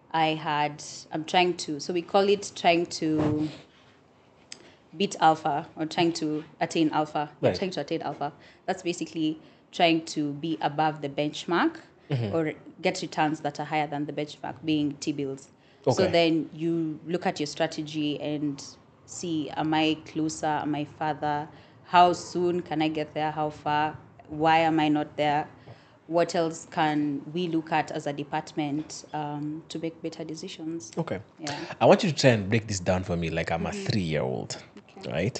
I'm trying to, so we call it trying to beat alpha or trying to attain alpha. We're Right. trying to attain alpha. That's basically trying to be above the benchmark or get returns that are higher than the benchmark, being T-bills. So Okay. then you look at your strategy and see, am I closer? Am I further? How soon can I get there? How far? Why am I not there? What else can we look at as a department to make better decisions? Okay. Yeah. I want you to try and break this down for me like I'm a 3-year-old, Okay. right?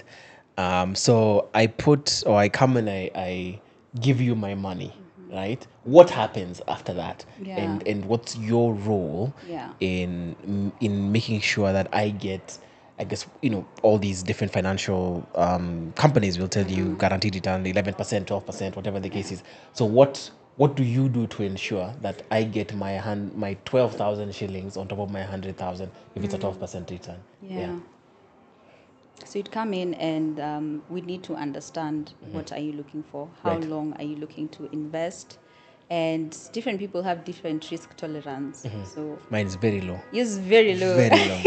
So I come and I give you my money, right? What happens after that? Yeah. And what's your role Yeah. in making sure that I get, I guess, all these different financial companies will tell you guaranteed return 11%, 12%, whatever the case is. So what do you do to ensure that I get my 12,000 shillings on top of my 100,000 if it's a 12% return? Yeah. So you'd come in and we need to understand what are you looking for? How Right. long are you looking to invest? And different people have different risk tolerance. So Mine is very low. it's very low. Very low.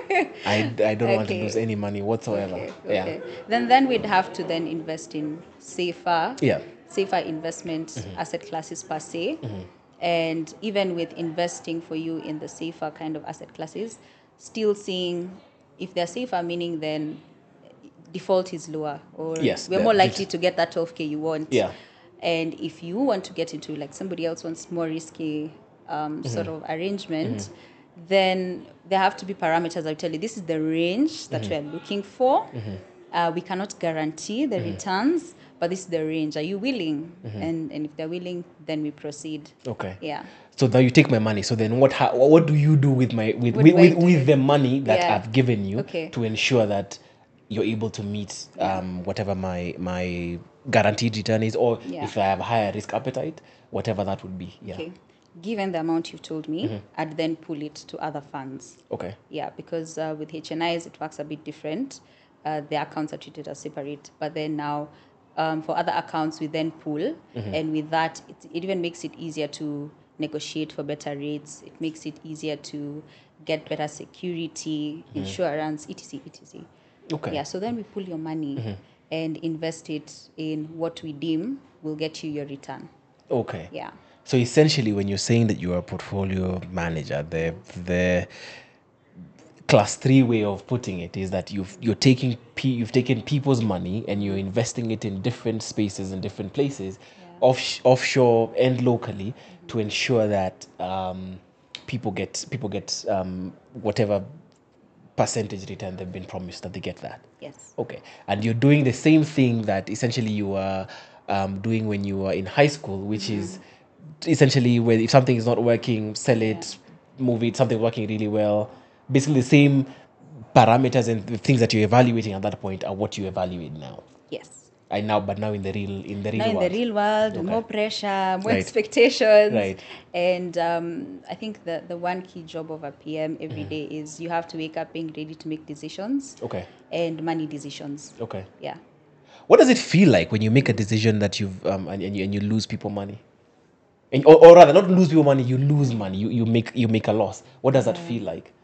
I don't want to lose Okay. any money whatsoever. Okay. Yeah. Okay. Then we'd have to then invest in Yeah. safer investment asset classes per se. And even with investing for you in the safer kind of asset classes, still seeing if they're safer, meaning then default is lower or Yes, we're more likely to get that 12K you want. Yeah. And if you want to get into like somebody else wants more risky sort of arrangement, then there have to be parameters. I'll tell you, this is the range that we're looking for. We cannot guarantee the returns, but this is the range. Are you willing? And if they're willing, then we proceed. Okay. Yeah. So now you take my money. So then what do you do with my with What do I do? with the money that Yeah. I've given you Okay. to ensure that you're able to meet whatever my guaranteed return is, or Yeah. if I have a higher risk appetite, whatever that would be. Yeah. Okay. Given the amount you've told me, I'd then pull it to other funds. Okay. Yeah, because with HNIs, it works a bit different. The accounts are treated as separate. But then now, for other accounts, we then pool. And with that, it even makes it easier to negotiate for better rates. It makes it easier to get better security, insurance, etc., etc. Okay. Yeah, so then we pull your money and invest it in what we deem will get you your return. Okay. Yeah. So essentially, when you're saying that you're a portfolio manager, the class 3 way of putting it is that you've taken people's money and you're investing it in different spaces and different places, offshore and locally, to ensure that people get whatever percentage return they've been promised, that they get that. Yes. Okay. And you're doing the same thing that essentially you were doing when you were in high school, which is essentially where if something is not working, sell it, move it, something working really well. Basically, the same parameters and the things that you're evaluating at that point are what you evaluate now. Yes. But now in the real Now in the world. real world, Okay. more pressure, more Right. expectations. Right. And I think the one key job of a PM every day is you have to wake up being ready to make decisions. Okay. And money decisions. Okay. Yeah. What does it feel like when you make a decision that you've and you lose people money? Or rather, not lose people money, you lose money. You make a loss. What does that feel like?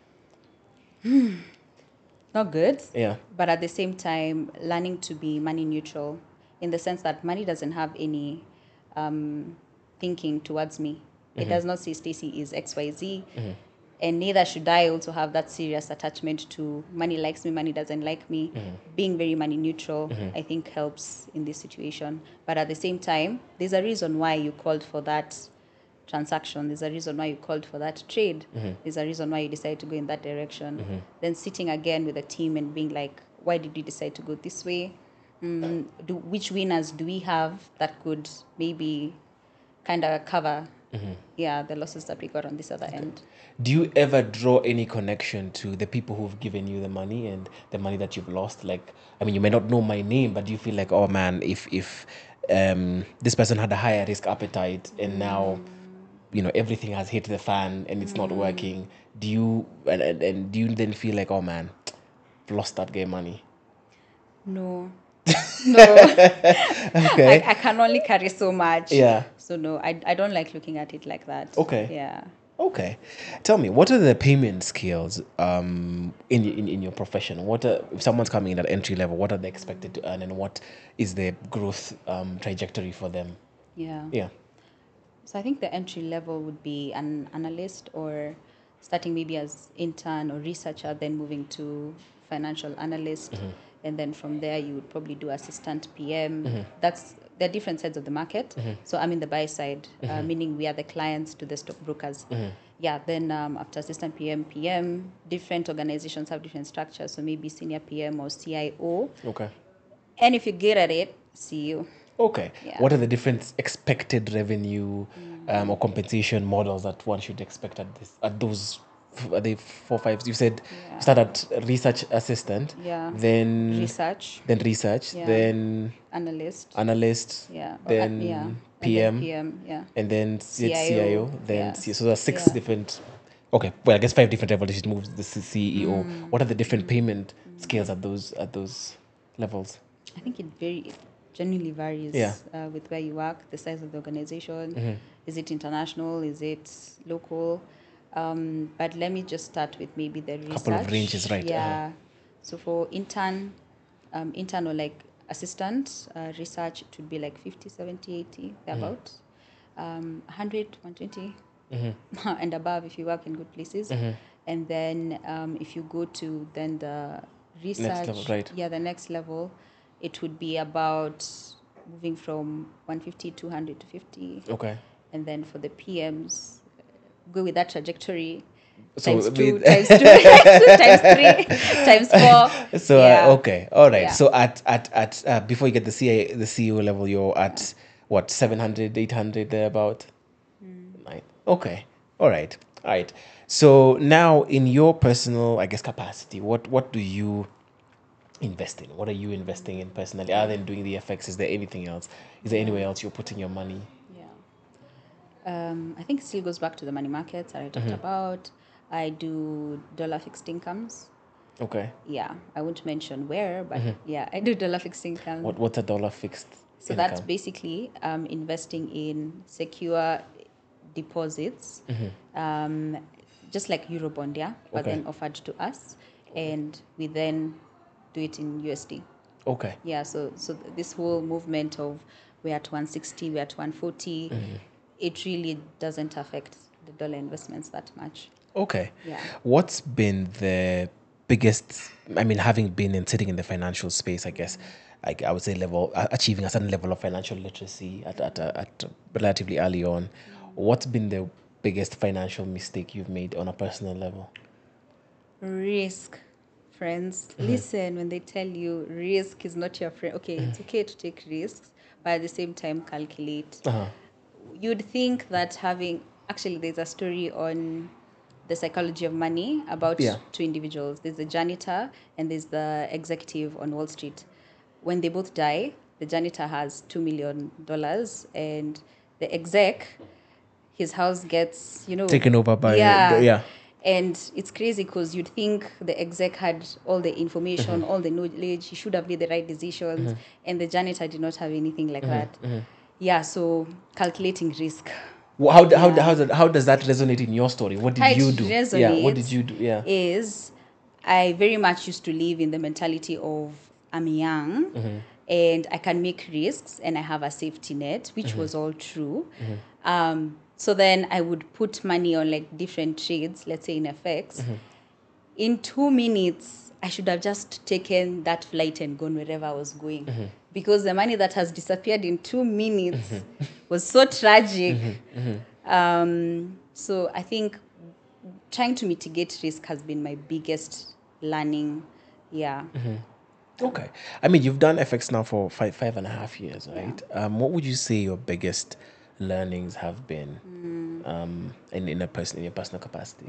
Not good. Yeah. But at the same time, learning to be money neutral in the sense that money doesn't have any thinking towards me. It does not say Stacey is XYZ. And neither should I also have that serious attachment to money likes me, money doesn't like me. Being very money neutral, I think, helps in this situation. But at the same time, there's a reason why you called for that transaction. There's a reason why you called for that trade. There's a reason why you decided to go in that direction. Then sitting again with a team and being like, why did you decide to go this way? Which winners do we have that could maybe kind of cover the losses that we got on this other end? Do you ever draw any connection to the people who've given you the money and the money that you've lost? Like, I mean, you may not know my name, but do you feel like, oh man, if this person had a higher risk appetite and now, everything has hit the fan and it's not working, do you and do you then feel like, oh man, I've lost that game money? No. No. Okay. I can only carry so much. Yeah. So no, I don't like looking at it like that. Okay. Yeah. Okay, tell me, what are the payment skills in your profession? If someone's coming in at entry level, what are they expected to earn, and what is the growth trajectory for them? Yeah. Yeah. So I think the entry level would be an analyst, or starting maybe as intern or researcher, then moving to financial analyst. And then from there, you would probably do assistant PM. They're different sides of the market. So I'm in the buy side, meaning we are the clients to the stockbrokers. Yeah, then after assistant PM, different organizations have different structures. So maybe senior PM or CIO. Okay. And if you're good at it, CEO. Okay. Yeah. What are the different expected revenue or compensation models that one should expect at those? Are they 4, 5? You said Yeah. start at research assistant. Yeah. Then Research. Yeah. Then Analyst. Yeah. Then PM. PM. Yeah. And then CIO, CIO. Then yeah. so there's 6 Yeah. different. Okay, well, I guess 5 different levels. Moves the CEO. What are the different payment scales at those levels? I think it genuinely varies with where you work, the size of the organization. Is it international? Is it local? But let me just start with maybe the research. Couple of ranges, right? Yeah. So for intern or like assistant research, it would be like 50, 70, 80, about 100, 120 and above if you work in good places. And then if you go to then the research, level, right. the next level, it would be about moving from 150, 200 to 50. Okay. And then for the PMs, go with that trajectory. So times 2, with- times 2, times 3, times 4. So okay, all right. Yeah. So at before you get the CEO level, you're at what, 700, 800 thereabout. Right. Okay. All right. So now, in your personal, I guess, capacity, what do you invest in? What are you investing in personally, other than doing the FX? Is there anything else? Is there anywhere else you're putting your money? Yeah. I think it still goes back to the money markets that I talked about. I do dollar fixed incomes. Okay. Yeah, I won't mention where, but yeah, I do dollar fixed income. What's a dollar fixed So income? that's basically investing in secure deposits, just like Eurobond, but Okay. then offered to us, and we then do it in USD. Okay. Yeah, so this whole movement of we're at 160, we're at 140, it really doesn't affect the dollar investments that much. Okay. Yeah. What's been the biggest, having been sitting in the financial space, I guess, like I would say achieving a certain level of financial literacy at relatively early on, what's been the biggest financial mistake you've made on a personal level? Risk, friends. Listen when they tell you risk is not your friend. Okay, it's okay to take risks, but at the same time, calculate. Uh-huh. You'd think that having actually, there's a story on the psychology of money about Yeah. two individuals. There's the janitor and there's the executive on Wall Street. When they both die, the janitor has $2 million, and the exec, his house gets, Taken over by yeah. yeah. And it's crazy because you'd think the exec had all the information, all the knowledge, he should have made the right decisions, and the janitor did not have anything like that. Yeah, so calculating risk. How does that resonate in your story? What did How it you do? Yeah, what did resonates you do? Yeah. is I very much used to live in the mentality of I'm young and I can make risks and I have a safety net, which was all true. So then I would put money on like different trades, let's say in FX. In 2 minutes, I should have just taken that flight and gone wherever I was going. Because the money that has disappeared in 2 minutes was so tragic. So I think trying to mitigate risk has been my biggest learning. Yeah. Okay. I mean, you've done FX now for 5.5 years, right? What would you say your biggest learnings have been in your personal capacity?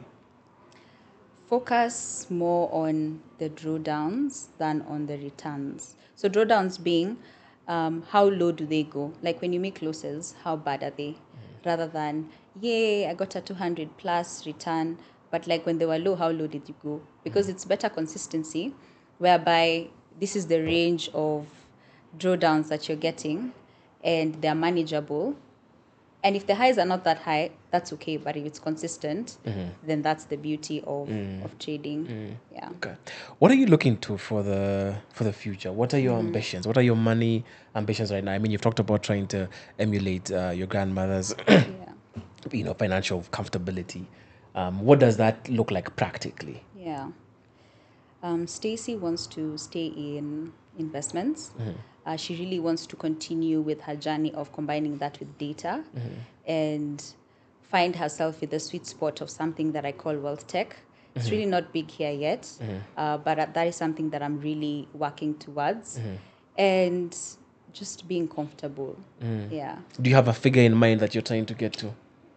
Focus more on the drawdowns than on the returns. So drawdowns being how low do they go? Like when you make losses, how bad are they? Rather than, yay, I got a 200 plus return. But like when they were low, how low did you go? Because it's better consistency, whereby this is the range of drawdowns that you're getting and they're manageable. And if the highs are not that high, that's okay. But if it's consistent, then that's the beauty of trading. Yeah. Okay. What are you looking to for the future? What are your ambitions? What are your money ambitions right now? I mean, you've talked about trying to emulate your grandmother's, Yeah. financial comfortability. What does that look like practically? Yeah. Stacy wants to stay in investments. She really wants to continue with her journey of combining that with data and find herself with the sweet spot of something that I call wealth tech. It's really not big here yet, but that is something that I'm really working towards. And just being comfortable. Yeah. Do you have a figure in mind that you're trying to get to?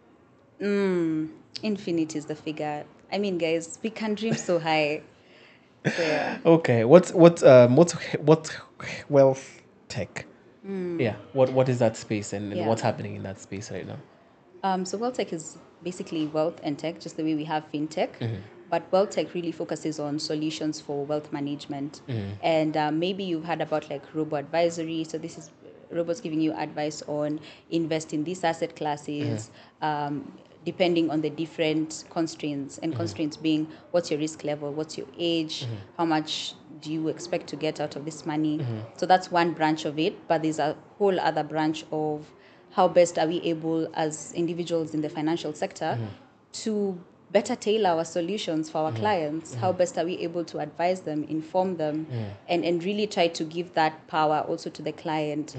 Infinite is the figure. I mean, guys, we can dream so high. So, yeah. Okay. What's wealth tech? Yeah. What is that space and Yeah. what's happening in that space right now? So wealth tech is basically wealth and tech, just the way we have fintech. But wealth tech really focuses on solutions for wealth management. And maybe you've heard about like robo advisory. So this is robots giving you advice on invest in these asset classes, depending on the different constraints. And constraints being what's your risk level, what's your age, how much do you expect to get out of this money. So that's one branch of it. But there's a whole other branch of how best are we able as individuals in the financial sector to better tailor our solutions for our clients? How best are we able to advise them, inform them, and really try to give that power also to the client?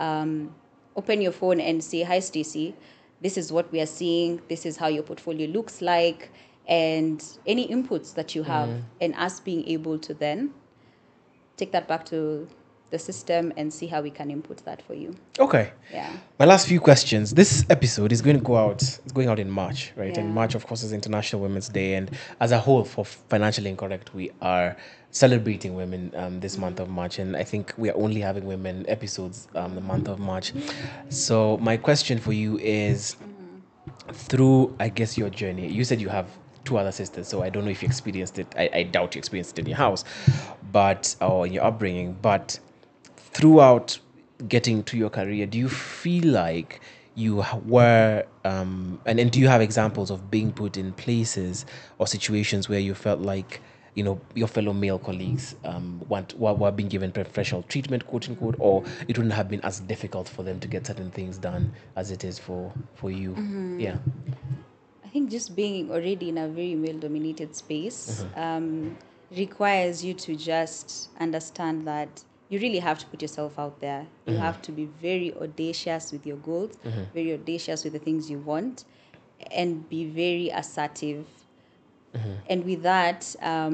Open your phone and say, hi, Stacy, this is what we are seeing. This is how your portfolio looks like, and any inputs that you have, and us being able to then take that back to the system and see how we can input that for you. Okay. Yeah. My last few questions. This episode is going to go out. It's going out in March, right? And Yeah. March, of course, is International Women's Day, and as a whole, for Financially Incorrect, we are celebrating women this month of March, and I think we are only having women episodes the month of March. So my question for you is, through, I guess, your journey, you said you have two other sisters, so I don't know if you experienced it. I doubt you experienced it in your house, or in your upbringing, but throughout getting to your career, do you feel like were and do you have examples of being put in places or situations where you felt like your fellow male colleagues were being given preferential treatment, quote unquote, or it wouldn't have been as difficult for them to get certain things done as it is for you? Yeah. I think just being already in a very male dominated space requires you to just understand that you really have to put yourself out there. You have to be very audacious with your goals, very audacious with the things you want, and be very assertive. And with that,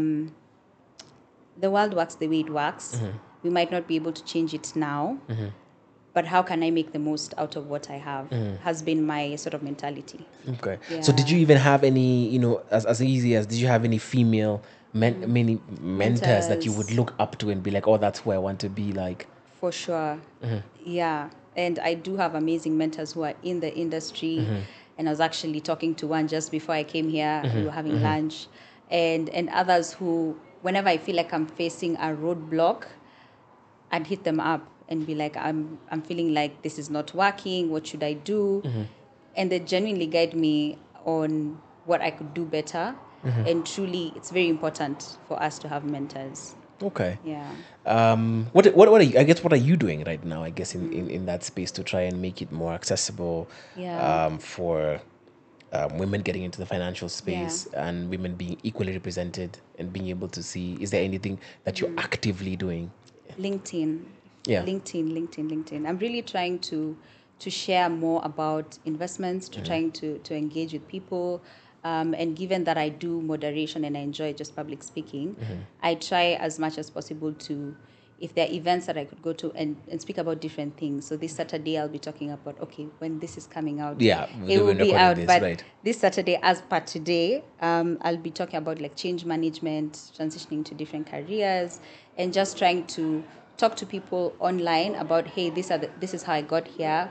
the world works the way it works. We might not be able to change it now, but how can I make the most out of what I have has been my sort of mentality. Okay. So did you Yeah. even have any, as easy as, did you have any female many mentors that you would Mentors. look up to and be like, oh, that's who I want to be like? For sure. Yeah. And I do have amazing mentors who are in the industry. And I was actually talking to one just before I came here. We were having lunch. And others who, whenever I feel like I'm facing a roadblock, I'd hit them up and be like, I'm feeling like this is not working. What should I do? And they genuinely guide me on what I could do better. And truly, it's very important for us to have mentors. Okay. Yeah. What are you, I guess, what are you doing right now, I guess, in that space to try and make it more accessible Yeah. for women getting into the financial space and women being equally represented and being able to see, is there anything that you're actively doing? LinkedIn, Yeah. LinkedIn. I'm really trying to share more about investments, to trying to engage with people. And given that I do moderation and I enjoy just public speaking, I try as much as possible to, if there are events that I could go to and speak about different things. So this Saturday I'll be talking about, okay, when this is coming out, Yeah, it will we're be recording out. this, But right. this Saturday, as per today, I'll be talking about like change management, transitioning to different careers, and just trying to talk to people online about, hey, this is how I got here,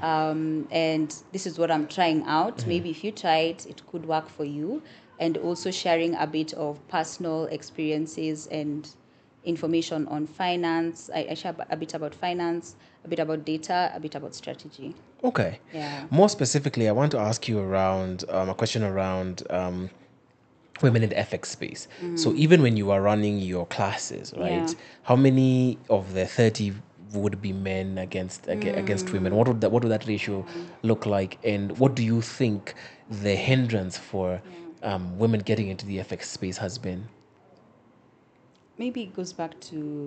and this is what I'm trying out. Maybe if you try it, it could work for you. And also sharing a bit of personal experiences and information on finance. I share a bit about finance, a bit about data, a bit about strategy. Okay. Yeah. More specifically, I want to ask you around a question around women in the FX space. So even when you are running your classes, right? Yeah. How many of the 30 would be men against women? What would that ratio look like? And what do you think the hindrance for women getting into the FX space has been? Maybe it goes back to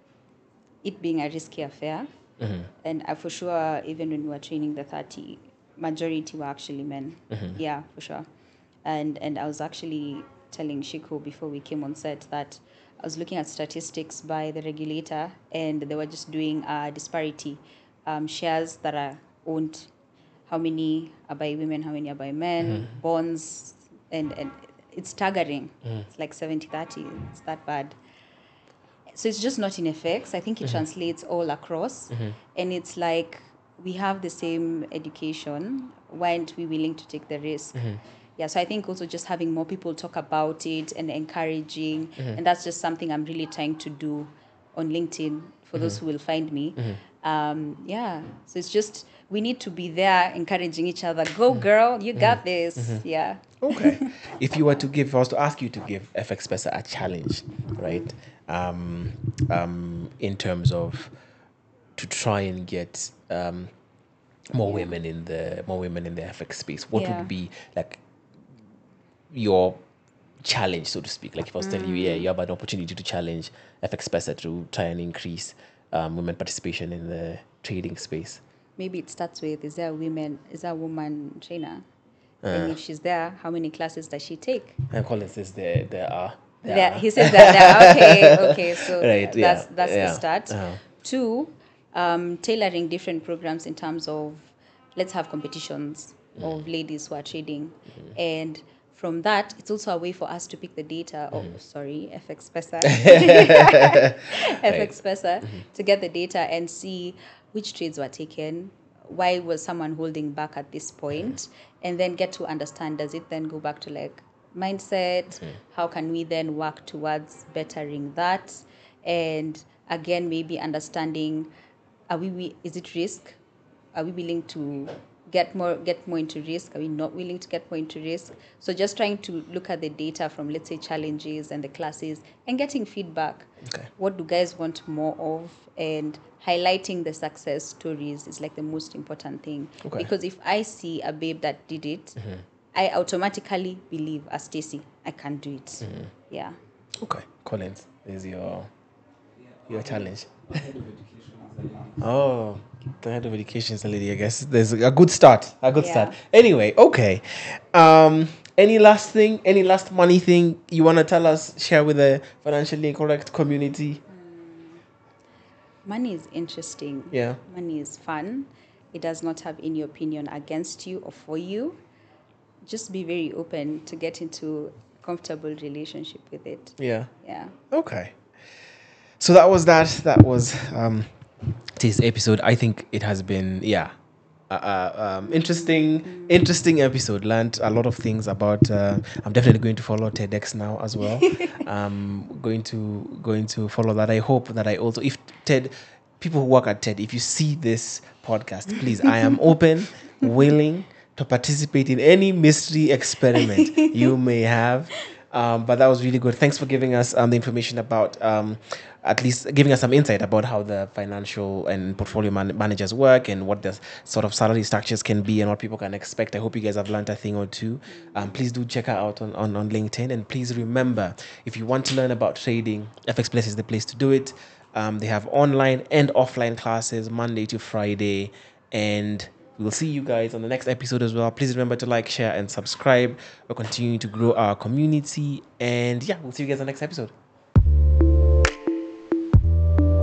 it being a risky affair. And for sure, even when we were training the 30, majority were actually men. Yeah, for sure. And I was actually telling Shiko before we came on set that I was looking at statistics by the regulator, and they were just doing a disparity. Shares that are owned, how many are by women, how many are by men, bonds, and it's staggering. It's like 70-30. It's that bad. So it's just not in effects. I think it translates all across. And it's like we have the same education. Why aren't we willing to take the risk? Yeah, so I think also just having more people talk about it and encouraging. And that's just something I'm really trying to do on LinkedIn for those who will find me. Yeah, so it's just we need to be there encouraging each other. Go, girl, you got this. Yeah. Okay. If I was to ask you to give FX Pesa a challenge, right? In terms of to try and get more women in the FX space, what Yeah. would be like your challenge, so to speak? Like if I was telling you, yeah, you have an opportunity to challenge FX Pesa to try and increase women participation in the trading space. Maybe it starts with, is there a woman trainer? And if she's there, how many classes does she take? And Collins says there are. There, he says that there. Okay. So Right, yeah, that's the yeah. start. Uh-huh. Two, tailoring different programs in terms of, let's have competitions of ladies who are trading, and from that, it's also a way for us to pick the data. Oh, sorry, FX Pesa, FX Pesa, to get the data and see which trades were taken. Why was someone holding back at this point? And then get to understand, does it then go back to like mindset? How can we then work towards bettering that? And again, maybe understanding, is it risk? Are we willing to get more into risk? Are we not willing to get more into risk? So just trying to look at the data from, let's say, challenges and the classes and getting feedback. Okay. What do guys want more of? And highlighting the success stories is like the most important thing. Okay. Because if I see a babe that did it, I automatically believe, as Stacy, I can do it. Yeah. Okay, Collins, is your challenge. Oh, the head of education is a lady. I guess there's a good start. Yeah. Anyway, okay. Any last thing, any last money thing you want to tell us, share with the financially incorrect community? Money is interesting. Yeah. Money is fun. It does not have any opinion against you or for you. Just be very open to get into a comfortable relationship with it. Yeah. Yeah. Okay. So that was that. That was today's episode. I think it has been interesting episode. Learned a lot of things about. I'm definitely going to follow TEDx now as well. Going to follow that. I hope that I also, if TED people who work at TED, if you see this podcast, please, I am open, willing to participate in any mystery experiment you may have. But that was really good. Thanks for giving us the information about at least giving us some insight about how the financial and portfolio managers work and what the sort of salary structures can be and what people can expect. I hope you guys have learned a thing or two. Please do check her out on LinkedIn. And please remember, if you want to learn about trading, FX Place is the place to do it. They have online and offline classes Monday to Friday. And we'll see you guys on the next episode as well. Please remember to like, share, and subscribe. We're continuing to grow our community. And yeah, we'll see you guys on the next episode.